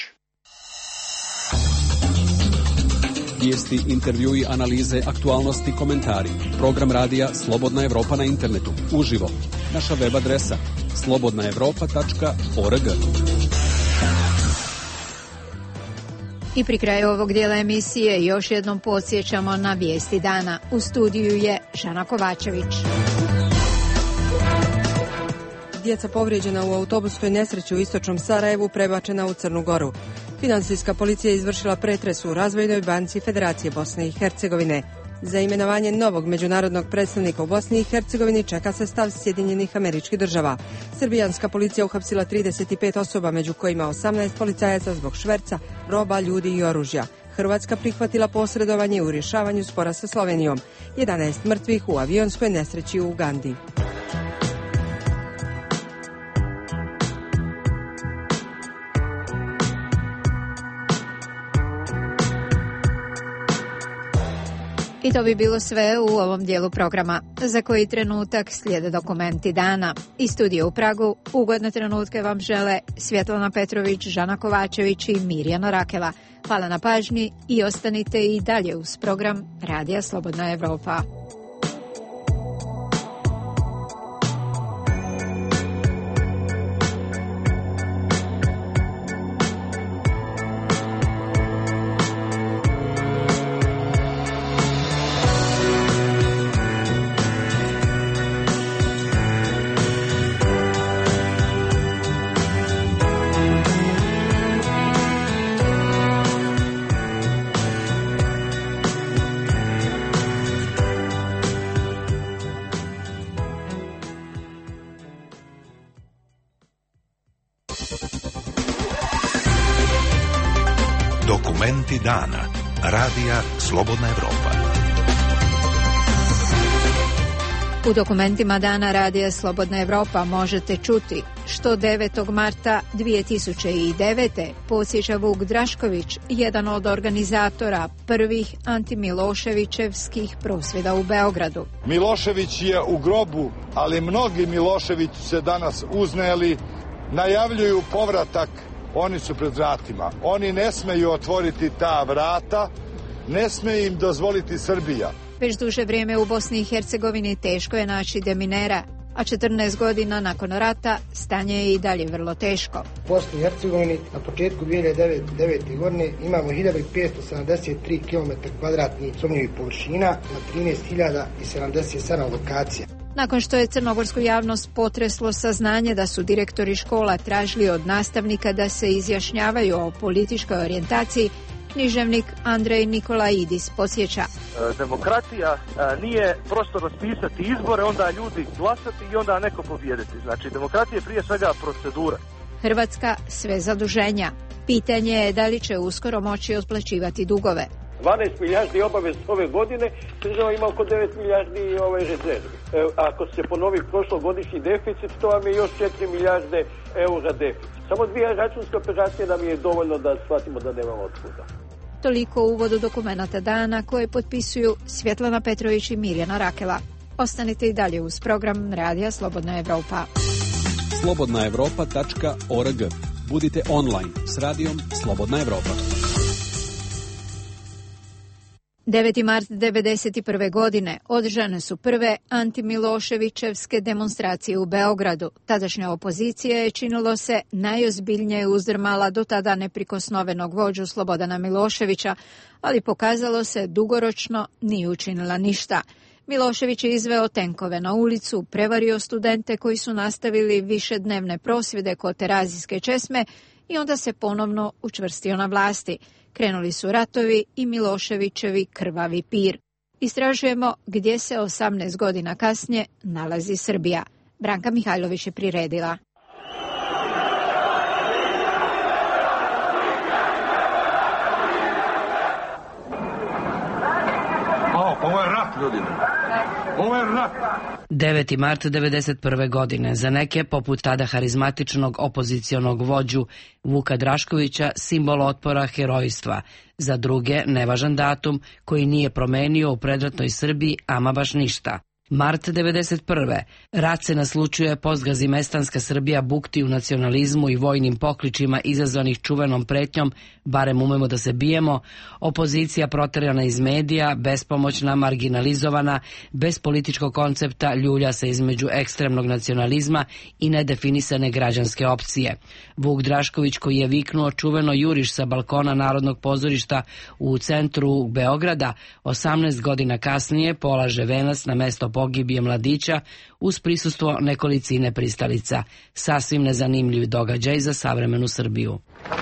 Vijesti, intervjui, analize, aktualnosti, komentari. Program radija Slobodna Evropa na internetu. Uživo. Naša web adresa slobodna evropa tačka org. I pri kraju ovog dijela emisije još jednom podsjećamo na vijesti dana. U studiju je Žana Kovačević. Djeca povrijeđena u autobuskoj nesreći u istočnom Sarajevu prebačena u Crnu Goru. Finansijska policija izvršila pretres u Razvojnoj banci Federacije Bosne i Hercegovine. Za imenovanje novog međunarodnog predstavnika u Bosni i Hercegovini čeka se stav Sjedinjenih Američkih Država. Srbijanska policija uhapsila trideset pet osoba, među kojima osamnaest policajaca zbog šverca, roba, ljudi i oružja. Hrvatska prihvatila posredovanje u rješavanju spora sa Slovenijom. jedanaest mrtvih u avionskoj nesreći u Ugandi. I to bi bilo sve u ovom dijelu programa. Za koji trenutak slijede dokumenti dana. I studio u Pragu ugodne trenutke vam žele Svjetlana Petrović, Žana Kovačević i Mirjana Rakela. Hvala na pažnji i ostanite i dalje uz program Radija Slobodna Evropa. Dokumenti dana. Radija Slobodna Evropa. U dokumentima dana Radija Slobodna Evropa možete čuti što devetog marta dvije tisuće devete. podsjeća Vuk Drašković, jedan od organizatora prvih antimiloševićevskih prosvjeda u Beogradu. Milošević je u grobu, ali mnogi Miloševići se danas uzneli, najavljuju povratak, oni su pred vratima. Oni ne smeju otvoriti ta vrata, ne sme im dozvoliti Srbija. Već duže vrijeme u Bosni i Hercegovini teško je naći deminera, a četrnaest godina nakon rata stanje je i dalje vrlo teško. U Bosni i Hercegovini na početku dvije hiljade devete. godine imamo hiljadu petsto sedamdeset tri kilometra kvadratnih sumnjivih površina na trinaest hiljada sedamdeset sedam lokacija. Nakon što je crnogorsku javnost potreslo saznanje da su direktori škola tražili od nastavnika da se izjašnjavaju o političkoj orijentaciji, književnik Andrej Nikolaidis podsjeća. Demokratija nije prosto raspisati izbore, onda ljudi glasati i onda neko pobijediti. Znači, demokratija je prije svega procedura. Hrvatska sve zaduženja. Pitanje je da li će uskoro moći otplaćivati dugove. dvanaest milijardi obavez ove godine, država ima oko devet milijardi ove rezerve. E, ako se ponovi prošlogodišnji deficit, to vam je još četiri milijarde eura deficit. Samo dvije računske operacije nam je dovoljno da shvatimo da nemamo otkuda. Toliko u uvodu dokumenata dana koje potpisuju Svjetlana Petrović i Mirjana Rakela. Ostanite i dalje uz program Radija Slobodna Evropa. slobodna evropa tačka org. Budite online s radijom Slobodna Evropa. deveti mart devedeset prve. godine održane su prve antimiloševićevske demonstracije u Beogradu. Tadašnja opozicija je, činilo se, najozbiljnije uzdrmala do tada neprikosnovenog vođu Slobodana Miloševića, ali pokazalo se dugoročno nije učinila ništa. Milošević je izveo tenkove na ulicu, prevario studente koji su nastavili višednevne prosvjede kod Terazijske česme i onda se ponovno učvrstio na vlasti. Krenuli su ratovi i Miloševićevi krvavi pir. Istražujemo gdje se osamnaest godina kasnije nalazi Srbija. Branka Mihajlović je priredila. O, ovo je rat, ljudi. Ovo je rat. deveti mart devedeset prve. godine za neke, poput tada harizmatičnog opozicionog vođu Vuka Draškovića, simbol otpora, herojstva. Za druge, nevažan datum koji nije promenio u predratnoj Srbiji ama baš ništa. Mart devedeset prve. Rat se naslučuje postgazimestanska Srbija bukti u nacionalizmu i vojnim pokličima izazvanih čuvenom pretnjom, barem umemo da se bijemo, opozicija proterana iz medija, bespomoćna, marginalizovana, bez političkog koncepta, ljulja se između ekstremnog nacionalizma i nedefinisane građanske opcije. Vuk Drašković, koji je viknuo čuveno juriš sa balkona Narodnog pozorišta u centru Beograda, osamnaest godina kasnije polaže venac na mesto pogibije mladića uz prisustvo nekolicine pristalica. Sasvim nezanimljiv događaj za savremenu Srbiju.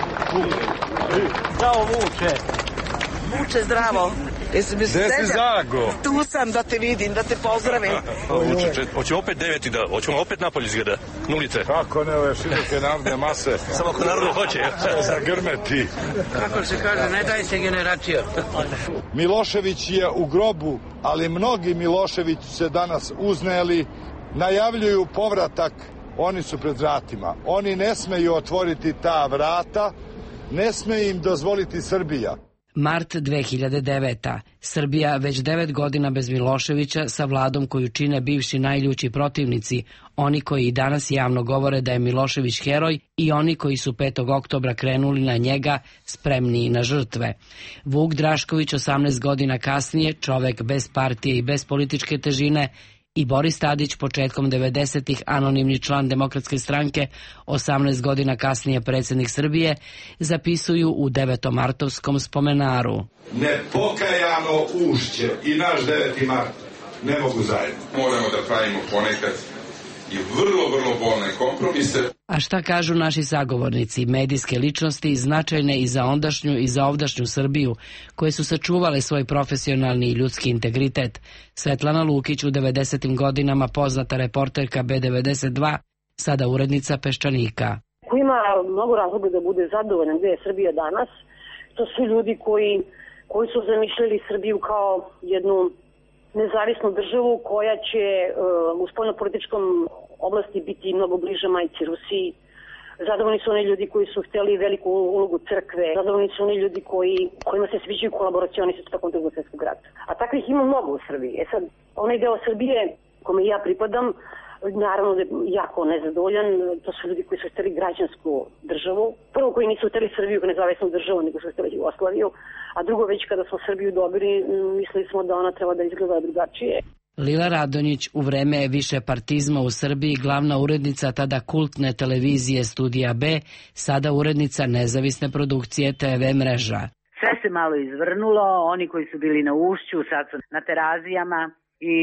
Zdravo, Vuče. Vuče, zdravo. Jesi mi se Zago? Tu sam da te vidim, da te pozdravim. Vuče, hoćemo opet deveti da, hoćemo opet napolje izgleda, nulice. Kako ne, ove široke narodne mase. Samo ako narodno hoće. Zagrmeti. Kako se kaže, ne daj se generacija. Milošević je u grobu, ali mnogi Miloševići se danas uzneli, najavljuju povratak, oni su pred vratima. Oni ne smeju otvoriti ta vrata, ne sme im dozvoliti Srbija. Mart dve hiljade devete. Srbija već devet godina bez Miloševića sa vladom koju čine bivši najljući protivnici, oni koji i danas javno govore da je Milošević heroj i oni koji su petog oktobra krenuli na njega spremni na žrtve. Vuk Drašković osamnaest godina kasnije, čovek bez partije i bez političke težine, i Boris Tadić početkom devedesetih anonimni član Demokratske stranke, osamnaest godina kasnije predsjednik Srbije, zapisuju u devetomartovskom spomenaru. Nepokajano ušće i naš deveti mart ne mogu zajedno. Moramo da pravimo ponekad i vrlo, vrlo bolne kompromise. A šta kažu naši sagovornici, medijske ličnosti, značajne i za ondašnju i za ovdašnju Srbiju, koje su sačuvale svoj profesionalni i ljudski integritet? Svetlana Lukić, u devedesetim godinama poznata reporterka B devedeset dva, sada urednica Peščanika. Ko ima mnogo razloga da bude zadovoljan gdje je Srbija danas, To su ljudi koji, koji su zamišljali Srbiju kao jednu nezavisnu državu koja će uh, u spoljnopolitičkom oblasti biti mnogo bliža majci Rusiji. Zadovoljni su oni ljudi koji su hteli veliku ulogu crkve, zadovoljni su oni ljudi koji, kojima se sviđaju kolaboracioni sa tokom drugog svjetskog rata. A takvih ima mnogo u Srbiji. E sad, onaj deo Srbije kome ja pripadam, naravno da je jako nezadovoljan, to su ljudi koji su hteli građansku državu. Prvo koji nisu hteli Srbiju kao nezavisnu državu, nego su hteli Jugoslaviju, a drugo već kada smo Srbiju dobili, mislili smo da ona treba da izgleda drugačije. Lila Radonjić, u vreme višepartizma u Srbiji, glavna urednica tada kultne televizije Studija B, sada urednica nezavisne produkcije te ve mreža. Sve se malo izvrnulo, oni koji su bili na ušću, sad su na terazijama i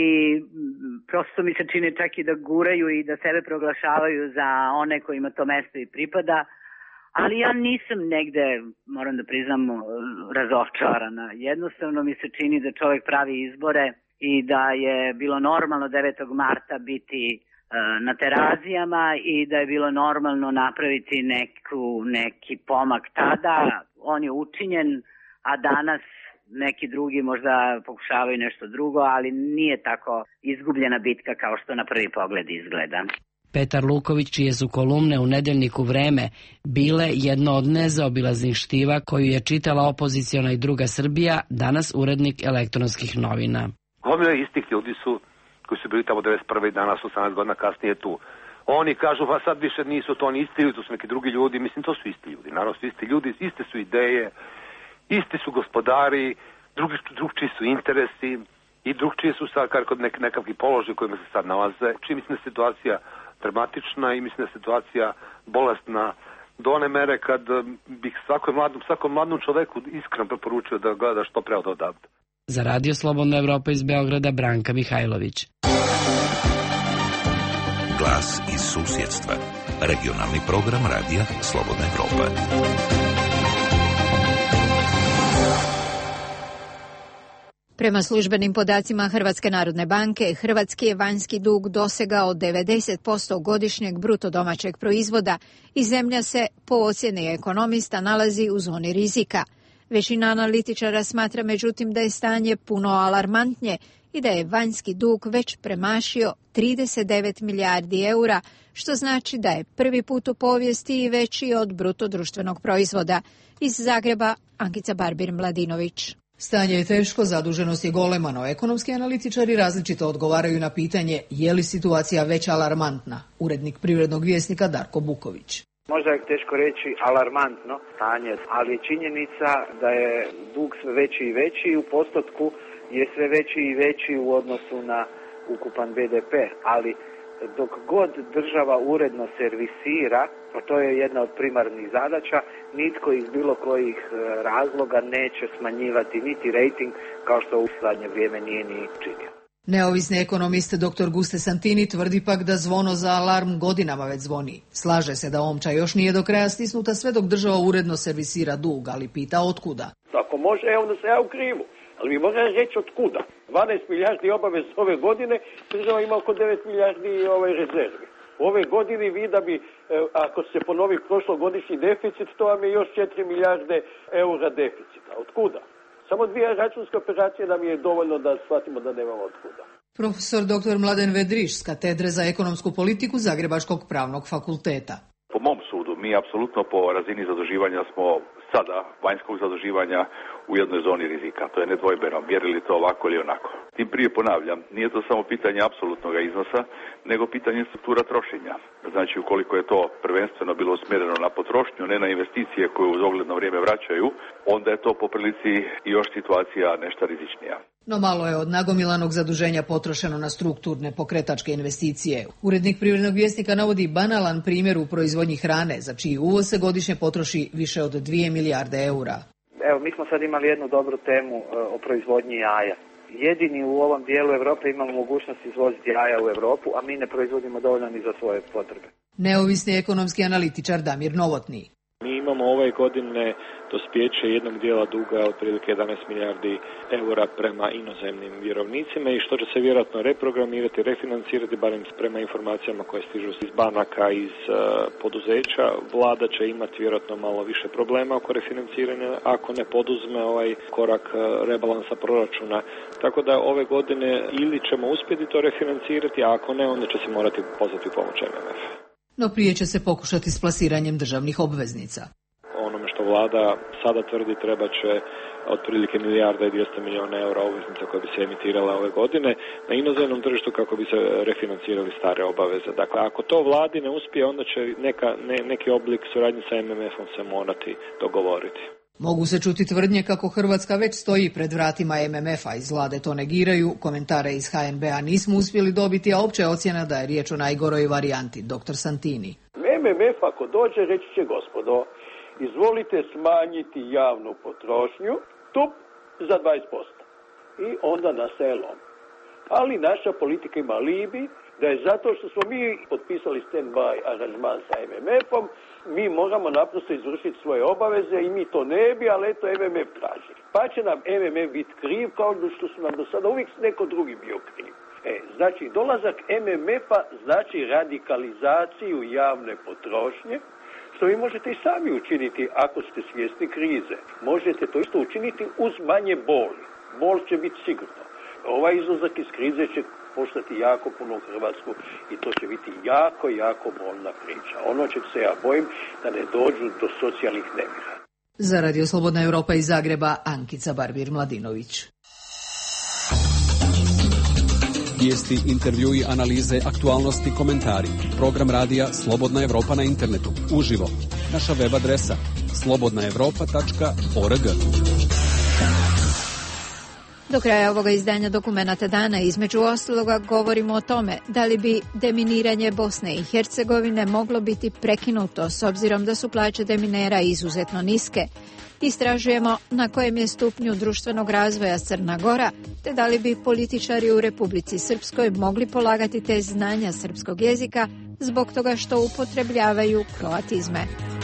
prosto mi se čini čak i da guraju i da sebe proglašavaju za one kojima to mesto i pripada. Ali ja nisam negde, moram da priznam, razočarana. Jednostavno mi se čini da čovjek pravi izbore i da je bilo normalno devetog marta biti e, na terazijama i da je bilo normalno napraviti neku, neki pomak tada. On je učinjen, a danas neki drugi možda pokušavaju nešto drugo, ali nije tako izgubljena bitka kao što na prvi pogled izgleda. Petar Luković, čije su kolumne u nedeljniku Vreme bile jedno od nezaobilaznih štiva koju je čitala opoziciona i Druga Srbija, danas urednik elektronskih novina. Gomila istih ljudi su koji su bili tamo devedeset prve i danas osamnaest godina kasnije tu. Oni kažu, pa sad više nisu to oni isti ljudi, to su neki drugi ljudi. Mislim, to su isti ljudi. Naravno su isti ljudi, iste su ideje, isti su gospodari, drugi, drugčiji su interesi i drugčiji su sad kod nek, nekakvi položaj u kojima se sad nalaze. Čini mislim da je situacija dramatična i mislim da je situacija bolestna do one mere kad bih svakom mladom, svakom mladom čoveku iskreno preporučio da gleda što pre od odavde. Za Radio Slobodna Evropa iz Beograda, Branka Mihajlović. Glas iz susjedstva. Regionalni program Radija Slobodna Evropa. Prema službenim podacima Hrvatske narodne banke, hrvatski je vanjski dug dosegao devedeset posto godišnjeg bruto domaćeg proizvoda i zemlja se, po ocjeni ekonomista, nalazi u zoni rizika. Većina analitičara smatra međutim da je stanje puno alarmantnije i da je vanjski dug već premašio trideset devet milijardi eura, što znači da je prvi put u povijesti i veći od bruto društvenog proizvoda. Iz Zagreba, Ankica Barbir-Mladinović. Stanje je teško, zaduženost je golema, no ekonomski analitičari različito odgovaraju na pitanje je li situacija već alarmantna. Urednik Privrednog vjesnika Darko Buković. Možda je teško reći alarmantno stanje, ali je činjenica da je dug sve veći i veći i u postotku je sve veći i veći u odnosu na ukupan be de pe, ali dok god država uredno servisira, a to je jedna od primarnih zadaća, nitko iz bilo kojih razloga neće smanjivati niti rejting kao što u zadnje vrijeme nije ni činio. Neovisni ekonomist dr. Guste Santini tvrdi pak da zvono za alarm godinama već zvoni. Slaže se da omča još nije do kraja stisnuta sve dok država uredno servisira dug, ali pita otkuda. Ako može, evo da se ja u krivu. Ali mi možemo reći od kuda. dvanaest milijardi obavez ove godine, država ima oko devet milijardi ovaj, rezervi. U ove godine vi da bi, ako se ponovi prošlogodišnji deficit, to vam je još četiri milijarde eura deficita. Od kuda? Samo dvije računske operacije nam je dovoljno da shvatimo da nemamo od kuda. Profesor dr. Mladen Vedriš s katedre za ekonomsku politiku Zagrebačkog pravnog fakulteta. Po mom sudu, mi apsolutno po razini zaduživanja smo sada, vanjskog zaduživanja, u jednoj zoni rizika. To je nedvojbeno, mjerili to ovako ili onako. Tim prije ponavljam, nije to samo pitanje apsolutnog iznosa, nego pitanje struktura trošenja. Znači, ukoliko je to prvenstveno bilo usmjereno na potrošnju, ne na investicije koje u dogledno vrijeme vraćaju, onda je to po prilici još situacija nešto rizičnija. No malo je od nagomilanog zaduženja potrošeno na strukturne pokretačke investicije. Urednik Privrednog vjesnika navodi banalan primjer u proizvodnji hrane, za čiji uvoz se godišnje potroši više od dvije milijarde eura. Evo, mi smo sad imali jednu dobru temu e, o proizvodnji jaja. Jedini u ovom dijelu Europe imamo mogućnost izvoziti jaja u Europu, a mi ne proizvodimo dovoljno ni za svoje potrebe. Neovisni ekonomski analitičar Damir Novotni. Mi imamo ove godine dospijeće jednog dijela duga otprilike jedanaest milijardi eura prema inozemnim vjerovnicima i što će se vjerojatno reprogramirati, refinancirati, barem prema informacijama koje stižu iz banaka, iz uh, poduzeća. Vlada će imati vjerojatno malo više problema oko refinanciranja ako ne poduzme ovaj korak uh, rebalansa proračuna. Tako da ove godine ili ćemo uspjeti to refinancirati, a ako ne, onda će se morati pozvati u pomoć M M F. No prije će se pokušati s plasiranjem državnih obveznica. Onome što vlada sada tvrdi treba će otprilike milijarda i dvjesto milijuna eura obveznica koje bi se emitirale ove godine na inozemnom tržištu kako bi se refinancirali stare obaveze. Dakle, ako to vladi ne uspije, onda će neka, ne, neki oblik suradnje sa M M F-om se morati dogovoriti. Mogu se čuti tvrdnje kako Hrvatska već stoji pred vratima M M F-a, iz vlade to negiraju, komentare iz H N B-a nismo uspjeli dobiti, a opća je ocjena da je riječ o najgoroj varijanti. doktor Santini. M M F ako dođe reći će gospodo, izvolite smanjiti javnu potrošnju, tup za dvadeset posto i onda na selom. Ali naša politika ima alibi da je zato što smo mi potpisali stand-by aranžman sa M M F-om, mi moramo naprosto izvršiti svoje obaveze i mi to ne bi, ali eto M M F traži. Pa će nam M M F biti kriv kao što su nam do sada uvijek neko drugi bio kriv. E, znači, dolazak M M F-a znači radikalizaciju javne potrošnje, što vi možete i sami učiniti ako ste svjesni krize. Možete to isto učiniti uz manje boli. Bol će biti sigurno. Ovaj izlazak iz krize će postati jako puno u Hrvatsku i to će biti jako, jako bolna priča. Ono će se, ja bojim, da ne dođu do socijalnih nemira. Za Radio Slobodna Europa iz Zagreba, Ankica Barbir-Mladinović. Vijesti, intervjui, analize, aktualnosti, komentari. Program radija Slobodna Europa na internetu. Uživo. Naša web adresa slobodna europa tačka org. Do kraja ovoga izdanja Dokumenata dana između ostaloga govorimo o tome da li bi deminiranje Bosne i Hercegovine moglo biti prekinuto s obzirom da su plaće deminera izuzetno niske. Istražujemo na kojem je stupnju društvenog razvoja Crna Gora, te da li bi političari u Republici Srpskoj mogli polagati te znanja srpskog jezika zbog toga što upotrebljavaju kroatizme.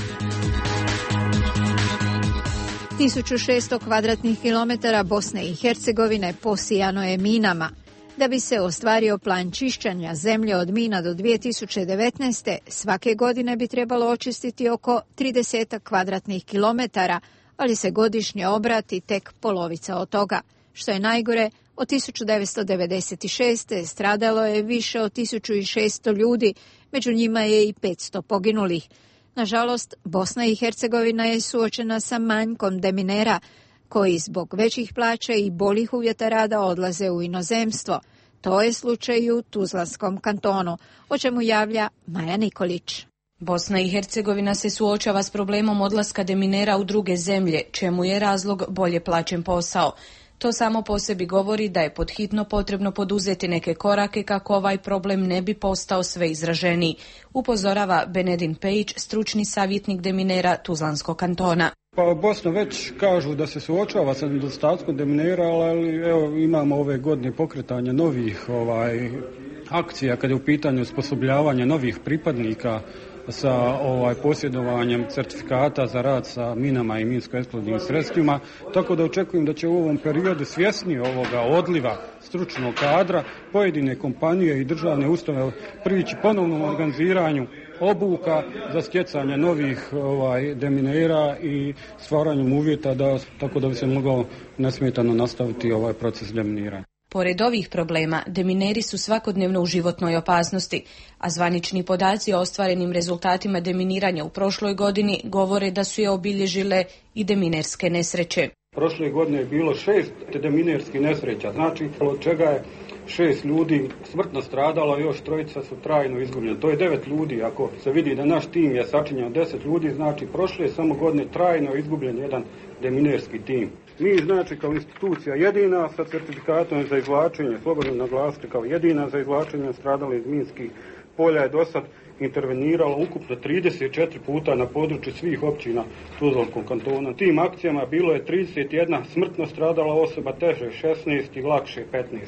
tisuću šesto kvadratnih kilometara Bosne i Hercegovine posijano je minama. Da bi se ostvario plan čišćenja zemlje od mina do dvije tisuće devetnaeste. svake godine bi trebalo očistiti oko trideset kvadratnih kilometara, ali se godišnje obrati tek polovica od toga. Što je najgore, od tisuću devetsto devedeset šeste. stradalo je više od tisuću šesto ljudi, među njima je i petsto poginulih. Nažalost, Bosna i Hercegovina je suočena sa manjkom deminera, koji zbog većih plaća i boljih uvjeta rada odlaze u inozemstvo. To je slučaj i u Tuzlanskom kantonu, o čemu javlja Maja Nikolić. Bosna i Hercegovina se suočava s problemom odlaska deminera u druge zemlje, čemu je razlog bolje plaćen posao. To samo po sebi govori da je podhitno potrebno poduzeti neke korake kako ovaj problem ne bi postao sve izraženiji, upozorava Benedin Pejić, stručni savjetnik deminera Tuzlanskog kantona. Pa Bosna već kažu da se suočava sa nedostatkom deminera, ali evo imamo ove godine pokretanje novih ovaj akcija kada je u pitanju osposobljavanja novih pripadnika sa ovaj posjedovanjem certifikata za rad sa minama i minsko-eksplozivnim sredstvima, tako da očekujem da će u ovom periodu svjesni ovoga odliva stručnog kadra pojedine kompanije i državne ustanove prići ponovnom organiziranju obuka za stjecanje novih ovaj deminera i stvaranjem uvjeta da tako da bi se mogao nesmetano nastaviti ovaj proces deminiranja. Pored ovih problema, demineri su svakodnevno u životnoj opasnosti, a zvanični podaci o ostvarenim rezultatima deminiranja u prošloj godini govore da su je obilježile i deminerske nesreće. Prošle godine je bilo šest deminerskih nesreća, znači od čega je šest ljudi smrtno stradalo, još trojica su trajno izgubljeni. To je devet ljudi, ako se vidi da naš tim je sačinjen od deset ljudi, znači prošle samo godine trajno izgubljen jedan deminerski tim. Mi, znači, kao institucija jedina sa certifikatom za izvlačenje, slobodno naglasiti, kao jedina za izvlačenje stradalih iz minskih polja je do sad interveniralo ukupno trideset četiri puta na području svih općina Tuzlanskog kantona. Tim akcijama bilo je trideset jedna smrtno stradala osoba, teže šesnaest i lakše petnaest.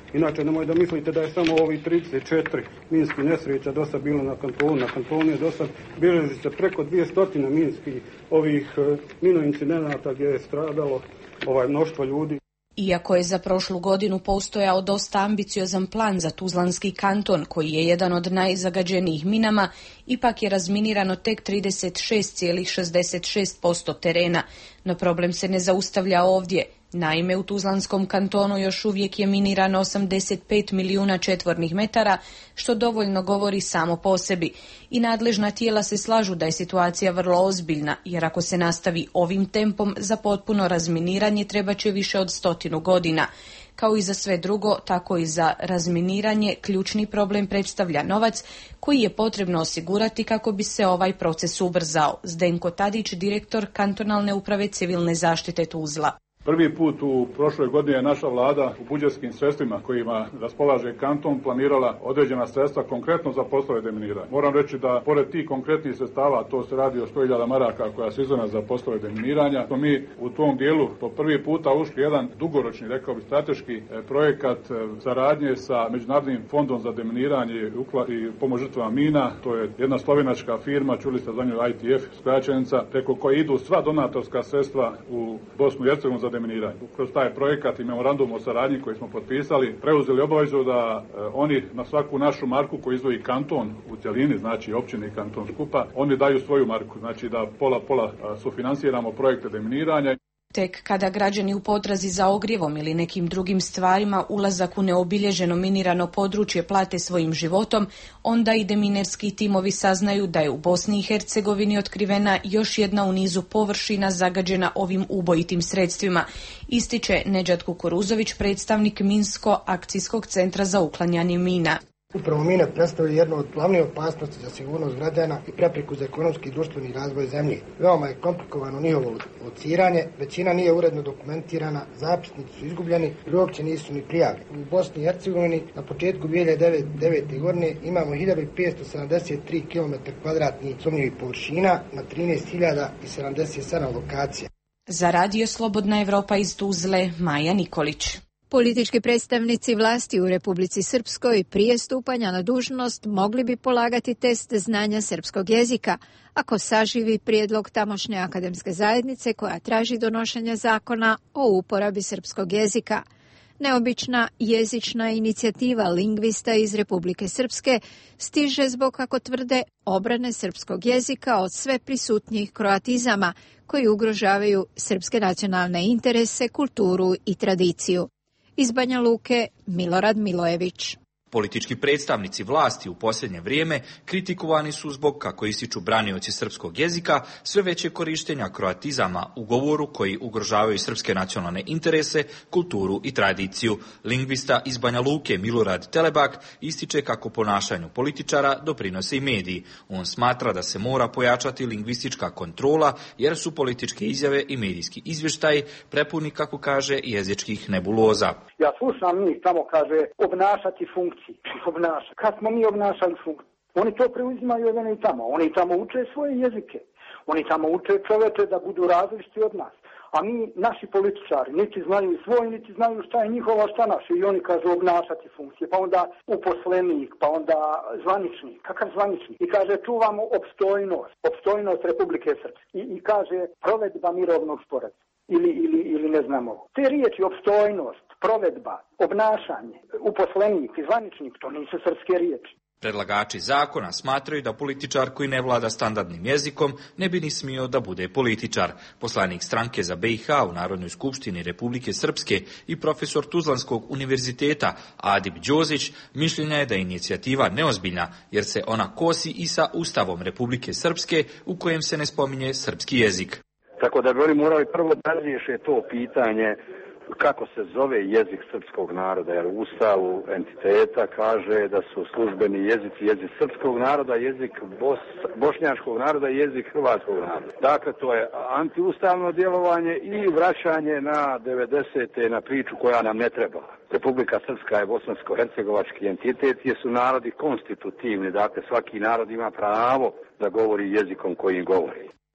Inače, nemoj da mislite da je samo ovih trideset četiri minskih nesreća dosta bilo na kantonu. Na kantonu je dosta bilježi se preko dvjesto minskih ovih minoincidenata gdje je stradalo ovaj mnoštvo ljudi. Iako je za prošlu godinu postojao dosta ambiciozan plan za Tuzlanski kanton, koji je jedan od najzagađenijih minama, ipak je razminirano tek trideset šest zarez šezdeset šest posto terena, no problem se ne zaustavlja ovdje. Naime, u Tuzlanskom kantonu još uvijek je minirano osamdeset pet milijuna četvornih metara, što dovoljno govori samo po sebi. I nadležna tijela se slažu da je situacija vrlo ozbiljna, jer ako se nastavi ovim tempom, za potpuno razminiranje treba će više od stotinu godina. Kao i za sve drugo, tako i za razminiranje, ključni problem predstavlja novac koji je potrebno osigurati kako bi se ovaj proces ubrzao. Zdenko Tadić, direktor kantonalne uprave civilne zaštite Tuzla. Prvi put u prošloj godini je naša vlada u budžetskim sredstvima kojima raspolaže kanton planirala određena sredstva konkretno za poslove deminiranja. Moram reći da pored tih konkretnih sredstava, to se radi o sto hiljada maraka koja su izdvojena za poslove deminiranja, smo mi u tom dijelu po prvi puta ušli jedan dugoročni, rekao bi strateški projekat saradnje sa Međunarodnim fondom za deminiranje i pomoć žrtvama mina. To je jedna slovenačka firma, čuli ste za nju I T F skraćenica, preko koje idu sva donatorska sredstva u Bosnu i Hercegovinu za deminiranje. Kroz taj projekat i memorandum o saradnji koji smo potpisali, preuzeli obavezu da e, oni na svaku našu marku koju izdvoji kanton u cjelini, znači općine i kanton skupa, oni daju svoju marku, znači da pola pola sufinansiramo projekte deminiranja. Tek kada građani u potrazi za ogrjevom ili nekim drugim stvarima ulazak u neobilježeno minirano područje plate svojim životom, onda i deminerski timovi saznaju da je u Bosni i Hercegovini otkrivena još jedna u nizu površina zagađena ovim ubojitim sredstvima, ističe Nedžad Kukuruzović, predstavnik Minsko-akcijskog centra za uklanjanje mina. Upravo mine predstavljaju jednu od glavnih opasnosti za sigurnost građana i prepreku za ekonomski i društveni razvoj zemlje. Veoma je komplikovano njihovo lociranje, većina nije uredno dokumentirana, zapisnici su izgubljeni i uopće nisu ni prijavljeni. U Bosni i Hercegovini na početku dvije hiljade devete. godine imamo hiljadu petsto sedamdeset tri kilometra kvadratnih sumnjivih površina na trinaest hiljada sedamdeset sedam lokacija. Za Radio Slobodna Evropa iz Tuzle, Maja Nikolić. Politički predstavnici vlasti u Republici Srpskoj prije stupanja na dužnost mogli bi polagati test znanja srpskog jezika, ako saživi prijedlog tamošnje akademske zajednice koja traži donošenje zakona o uporabi srpskog jezika. Neobična jezična inicijativa lingvista iz Republike Srpske stiže zbog, kako tvrde, obrane srpskog jezika od sve prisutnijih kroatizama koji ugrožavaju srpske nacionalne interese, kulturu i tradiciju. Iz Banja Luke, Milorad Milojević. Politički predstavnici vlasti u posljednje vrijeme kritikovani su zbog, kako ističu branioci srpskog jezika, sve veće korištenja kroatizama u govoru koji ugrožavaju srpske nacionalne interese, kulturu i tradiciju. Lingvista iz Banja Luke Milorad Telebak ističe kako ponašanju političara doprinose i mediji. On smatra da se mora pojačati lingvistička kontrola jer su političke izjave i medijski izvještaji prepuni, kako kaže, jezičkih nebuloza. Ja slušam njih tamo, kaže, obnašati funkciju. Obnaša. Kad smo mi obnašali funkciju? Oni to preuzimaju od oni tamo. Oni tamo uče svoje jezike. Oni tamo uče čoveče da budu različiti od nas. A mi, naši političari, niti znaju svoj, niti znaju šta je njihova, šta naše. I oni kažu obnašati funkcije. Pa onda uposlenik, pa onda zvaničnik. Kakav zvaničnik? I kaže čuvamo opstojnost. Opstojnost Republike Srpske. I, i kaže provedba mirovnog sporazuma. Ili, ili, ili ne znamo. Te riječi opstojnost, provedba, obnašanje, uposlenik i zvaničnik, to nisu srpske riječi. Predlagači zakona smatraju da političar koji ne vlada standardnim jezikom ne bi ni smio da bude političar. Poslanik stranke za B i H u Narodnoj skupštini Republike Srpske i profesor Tuzlanskog univerziteta Adib Đozić mišljenja je da je inicijativa neozbiljna jer se ona kosi i sa Ustavom Republike Srpske u kojem se ne spominje srpski jezik. Tako da bi oni morali prvo da riješe to pitanje kako se zove jezik srpskog naroda, jer u Ustavu entiteta kaže da su službeni jezici jezik srpskog naroda, jezik bos, bošnjačkog naroda i jezik hrvatskog naroda. Dakle, to je antiustavno djelovanje i vraćanje na devedesete na priču koja nam ne treba. Republika Srpska je bosansko-hercegovački entitet jer su narodi konstitutivni, dakle svaki narod ima pravo da govori jezikom kojim govori.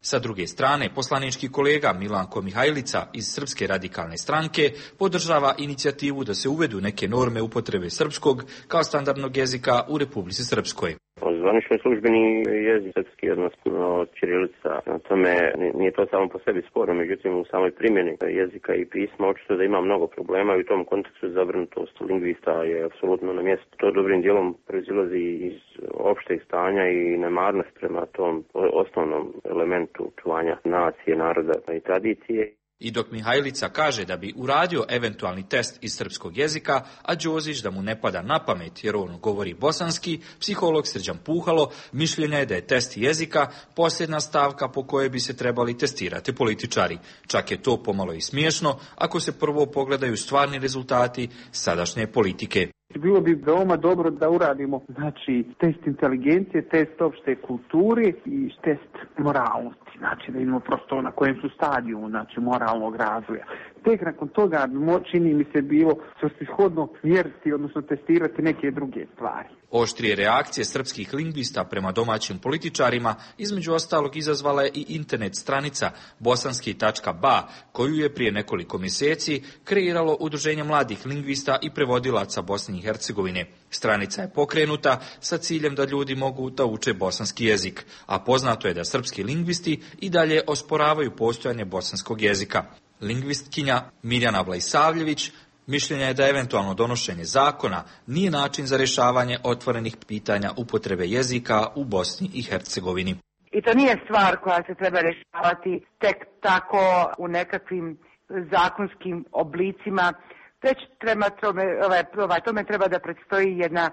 Sa druge strane, poslanički kolega Milanko Mihajlica iz Srpske radikalne stranke podržava inicijativu da se uvedu neke norme upotrebe srpskog kao standardnog jezika u Republici Srpskoj. Zvanični službeni jezik srpski, odnosno ćirilica, na tome nije to samo po sebi sporno, međutim u samoj primjeni jezika i pisma očito da ima mnogo problema i u tom kontekstu zabrinutost lingvista je apsolutno na mjestu. To dobrim dijelom proizilazi iz opšteg stanja i nemarnost prema tom osnovnom elementu čuvanja nacije, naroda i tradicije. I dok Mihajlica kaže da bi uradio eventualni test iz srpskog jezika, a Đozić da mu ne pada na pamet jer on govori bosanski, psiholog Srđan Puhalo mišljenja je da je test jezika posljedna stavka po kojoj bi se trebali testirati političari. Čak je to pomalo i smiješno ako se prvo pogledaju stvarni rezultati sadašnje politike. Bilo bi veoma dobro da uradimo znači test inteligencije, test opšte kulture i test moralnosti. Znači da imamo prosto na kojem su stadiju znači moralnog razvoja. Tek nakon toga čini mi se bilo svrsishodno mjeriti, odnosno testirati neke druge stvari. Oštrije reakcije srpskih lingvista prema domaćim političarima između ostalog izazvala je i internet stranica bosanski tačka ba, koju je prije nekoliko mjeseci kreiralo Udruženje mladih lingvista i prevodilaca Bosne i Hercegovine. Stranica je pokrenuta sa ciljem da ljudi mogu da uče bosanski jezik, a poznato je da srpski lingvisti i dalje osporavaju postojanje bosanskog jezika. Lingvistkinja Mirjana Vlajsavljević mišljenja je da eventualno donošenje zakona nije način za rješavanje otvorenih pitanja upotrebe jezika u Bosni i Hercegovini. I to nije stvar koja se treba rješavati tek tako u nekakvim zakonskim oblicima, već treba tome, ovaj, ovaj, tome treba da predstoji jedna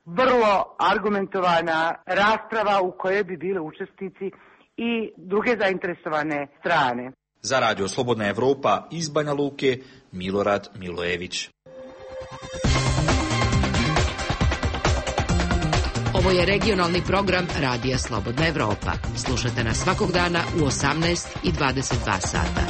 vrlo argumentovana rasprava u kojoj bi bili učesnici i druge zainteresovane strane. Za Radio Slobodna Evropa iz Banja Luke, Milorad Milojević. Ovo je regionalni program Radija Slobodna Evropa. Slušajte nas svakog dana u osamnaest i dvadeset dva sata.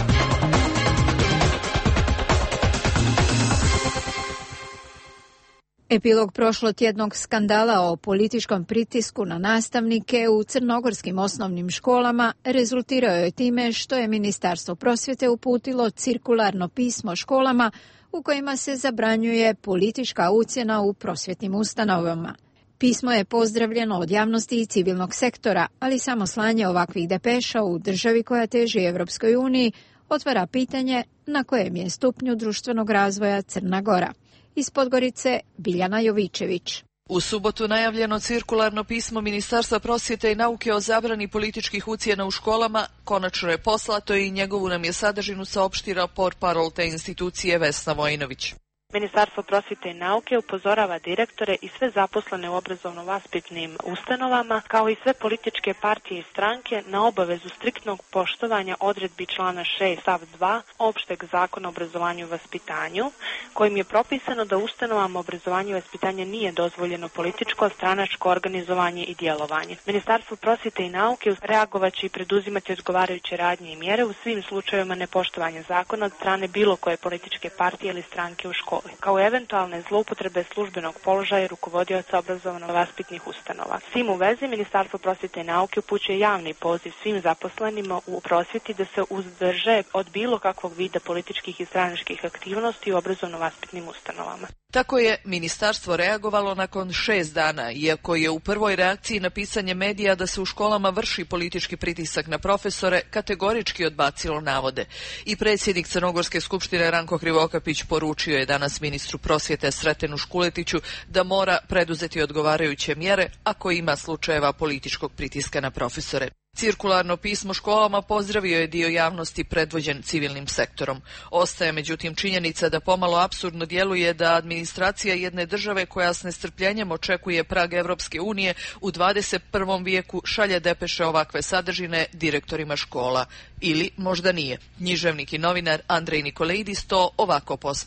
Epilog prošlotjednog skandala o političkom pritisku na nastavnike u crnogorskim osnovnim školama rezultirao je time što je Ministarstvo prosvjete uputilo cirkularno pismo školama u kojima se zabranjuje politička ucjena u prosvjetnim ustanovama. Pismo je pozdravljeno od javnosti i civilnog sektora, ali samo slanje ovakvih depeša u državi koja teži Evropskoj uniji otvara pitanje na kojem je stupnju društvenog razvoja Crna Gora. Iz Podgorice, Biljana Jovičević. U subotu najavljeno cirkularno pismo Ministarstva prosvjete i nauke o zabrani političkih ucjena u školama konačno je poslato i njegovu nam je sadržinu saopštila portparol te institucije Vesna Vojinović. Ministarstvo prosvjete i nauke upozorava direktore i sve zaposlene u obrazovno-vaspitnim ustanovama, kao i sve političke partije i stranke, na obavezu striktnog poštovanja odredbi člana šest stav dva opšteg zakona o obrazovanju i vaspitanju, kojim je propisano da ustanovama obrazovanja i vaspitanja nije dozvoljeno političko, stranačko organizovanje i djelovanje. Ministarstvo prosvjete i nauke reagovaće i preduzimati odgovarajuće radnje i mjere u svim slučajevima nepoštovanja zakona od strane bilo koje političke partije ili stranke u školi, kao eventualne zloupotrebe službenog položaja rukovodioca obrazovno-vaspitnih ustanova. S tim u vezi Ministarstvo prosvjete i nauke upućuje javni poziv svim zaposlenima u prosvjeti da se uzdrže od bilo kakvog vida političkih i stranačkih aktivnosti u obrazovno-vaspitnim ustanovama. Tako je ministarstvo reagovalo nakon šest dana, iako je u prvoj reakciji na pisanje medija da se u školama vrši politički pritisak na profesore kategorički odbacilo navode. I predsjednik Crnogorske skupštine Ranko Krivokapić poručio je danas ministru prosvjete Sretenu Škuletiću da mora preduzeti odgovarajuće mjere ako ima slučajeva političkog pritiska na profesore. Cirkularno pismo školama pozdravio je dio javnosti predvođen civilnim sektorom. Ostaje međutim činjenica da pomalo apsurdno djeluje da administracija jedne države koja s nestrpljenjem očekuje prag Evropske unije u dvadeset prvom vijeku šalje depeše ovakve sadržine direktorima škola. Ili možda nije. Književnik i novinar Andrej Nikolaidis to ovako posmatra.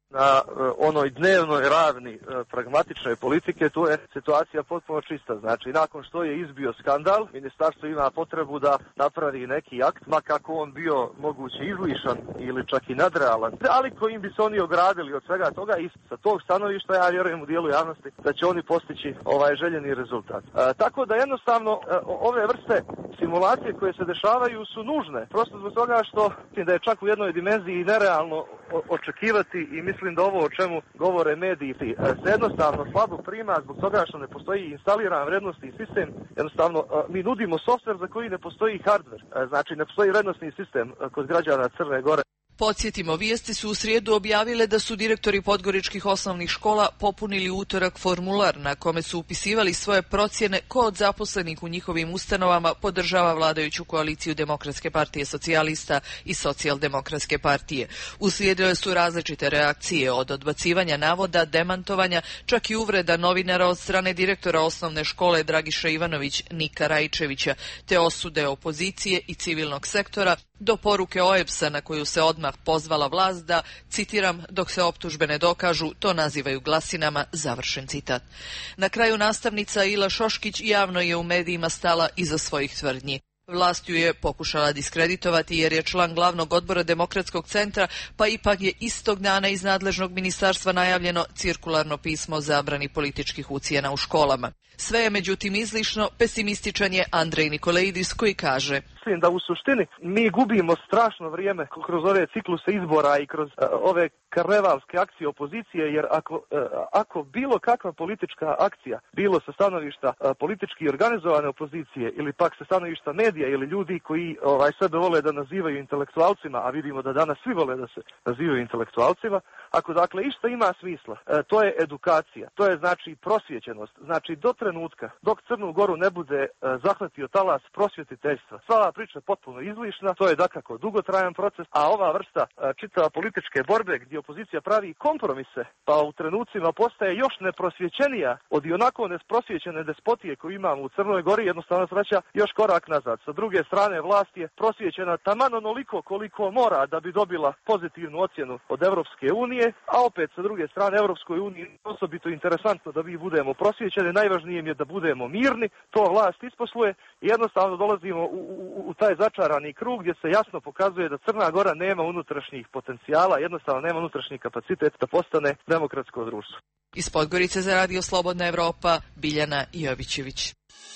Na onoj dnevnoj ravni pragmatične politike tu je situacija potpuno čista. Znači, nakon što je izbio skandal, ministarstvo ima potrebu da napravi neki akt, ma kako on bio moguće izlišan ili čak i nadrealan, ali kojim bi se oni ogradili od svega toga i sa tog stanovišta ja vjerujem u dijelu javnosti da će oni postići ovaj željeni rezultat. E, tako da jednostavno e, ove vrste simulacije koje se dešavaju su nužne, prosto zbog toga što da je čak u jednoj dimenziji nerealno očekivati i mislim da ovo o čemu govore mediji se jednostavno slabo prima zbog toga što ne postoji instaliran vrednostni sistem. Jednostavno mi nudimo softver za koji ne postoji hardver, znači ne postoji vrednostni sistem kod građana Crne Gore. Podsjetimo, vijesti su u srijedu objavile da su direktori podgoričkih osnovnih škola popunili utorak formular na kome su upisivali svoje procjene ko od zaposlenih u njihovim ustanovama podržava vladajuću koaliciju Demokratske partije socijalista i Socijaldemokratske partije. Uslijedile su različite reakcije od odbacivanja navoda, demantovanja, čak i uvreda novinara od strane direktora osnovne škole Dragiša Ivanović Nika Rajčevića, te osude opozicije i civilnog sektora, do poruke O E B S-a na koju se odmah pozvala vlast da, citiram, dok se optužbe ne dokažu, to nazivaju glasinama, završen citat. Na kraju nastavnica Ila Šoškić javno je u medijima stala iza svojih tvrdnji. Vlast ju je pokušala diskreditovati jer je član glavnog odbora Demokratskog centra, pa ipak je istog dana iz nadležnog ministarstva najavljeno cirkularno pismo o zabrani političkih ucjena u školama. Sve je međutim izlišno, pesimističan je Andrej Nikoleidis koji kaže: Mislim da u suštini mi gubimo strašno vrijeme kroz ove cikluse izbora i kroz uh, ove karnevalske akcije opozicije, jer ako, uh, ako bilo kakva politička akcija, bilo sa stanovišta uh, politički organizovane opozicije ili pak sa stanovišta medija ili ljudi koji ovaj, sebe vole da nazivaju intelektualcima, a vidimo da danas svi vole da se nazivaju intelektualcima, ako dakle išta ima smisla, uh, to je edukacija, to je znači prosvjećenost, znači do trenutka dok Crnu Goru ne bude uh, zahvatio talas prosvjetiteljstva. Sva priča potpuno izlišna, to je dakako dugotrajan proces, a ova vrsta uh, čitava političke borbe gdje opozicija pravi kompromise, pa u trenucima postaje još neprosvjećenija od i onako nesprosvjećene despotije koju imamo u Crnoj Gori, jednostavno vraća još korak nazad. Sa druge strane, vlast je prosvjećena taman onoliko koliko mora da bi dobila pozitivnu ocjenu od Europske unije, a opet sa druge strane Europskoj uniji osobito interesantno da mi budemo prosvjećeni, najvažnije je da budemo mirni, to vlast isposluje i jednostavno dolazimo u, u, u taj začarani krug gdje se jasno pokazuje da Crna Gora nema unutrašnjih potencijala, jednostavno nema unutrašnji kapacitet da postane demokratsko društvo. Iz Podgorice za Radio Slobodna Evropa, Biljana Jovićević.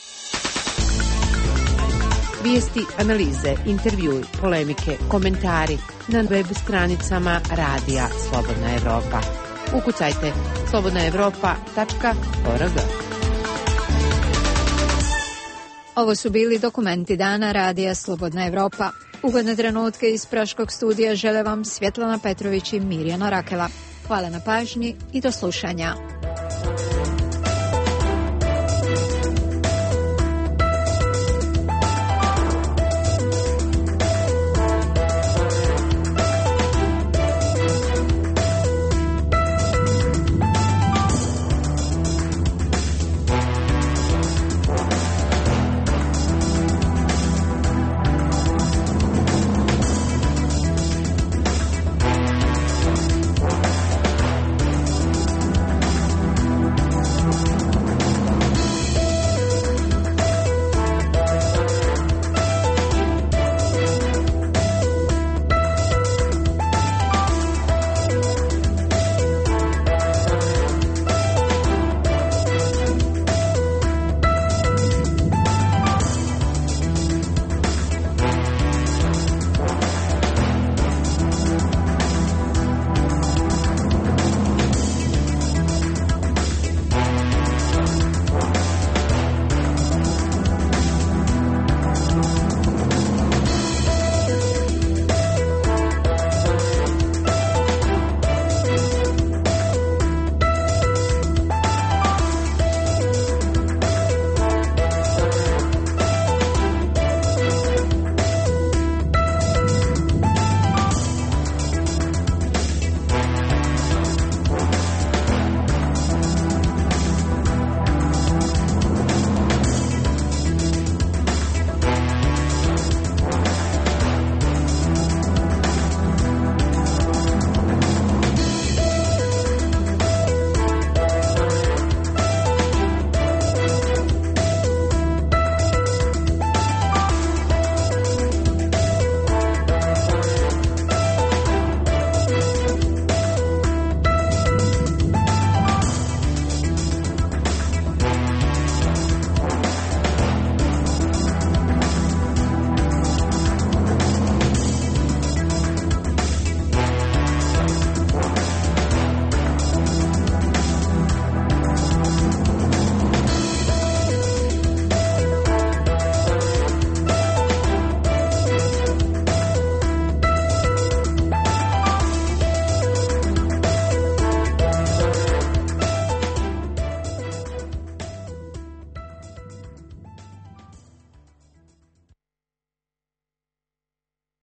Vijesti, analize, intervjui, polemike, komentari na web stranicama Radija Slobodna Evropa. Ukucajte slobodna evropa tačka org. Ovo su bili dokumenti dana Radija Slobodna Evropa. Ugodne trenutke iz Praškog studija žele vam Svjetlana Petrović i Mirjana Rakela. Hvala na pažnji i do slušanja.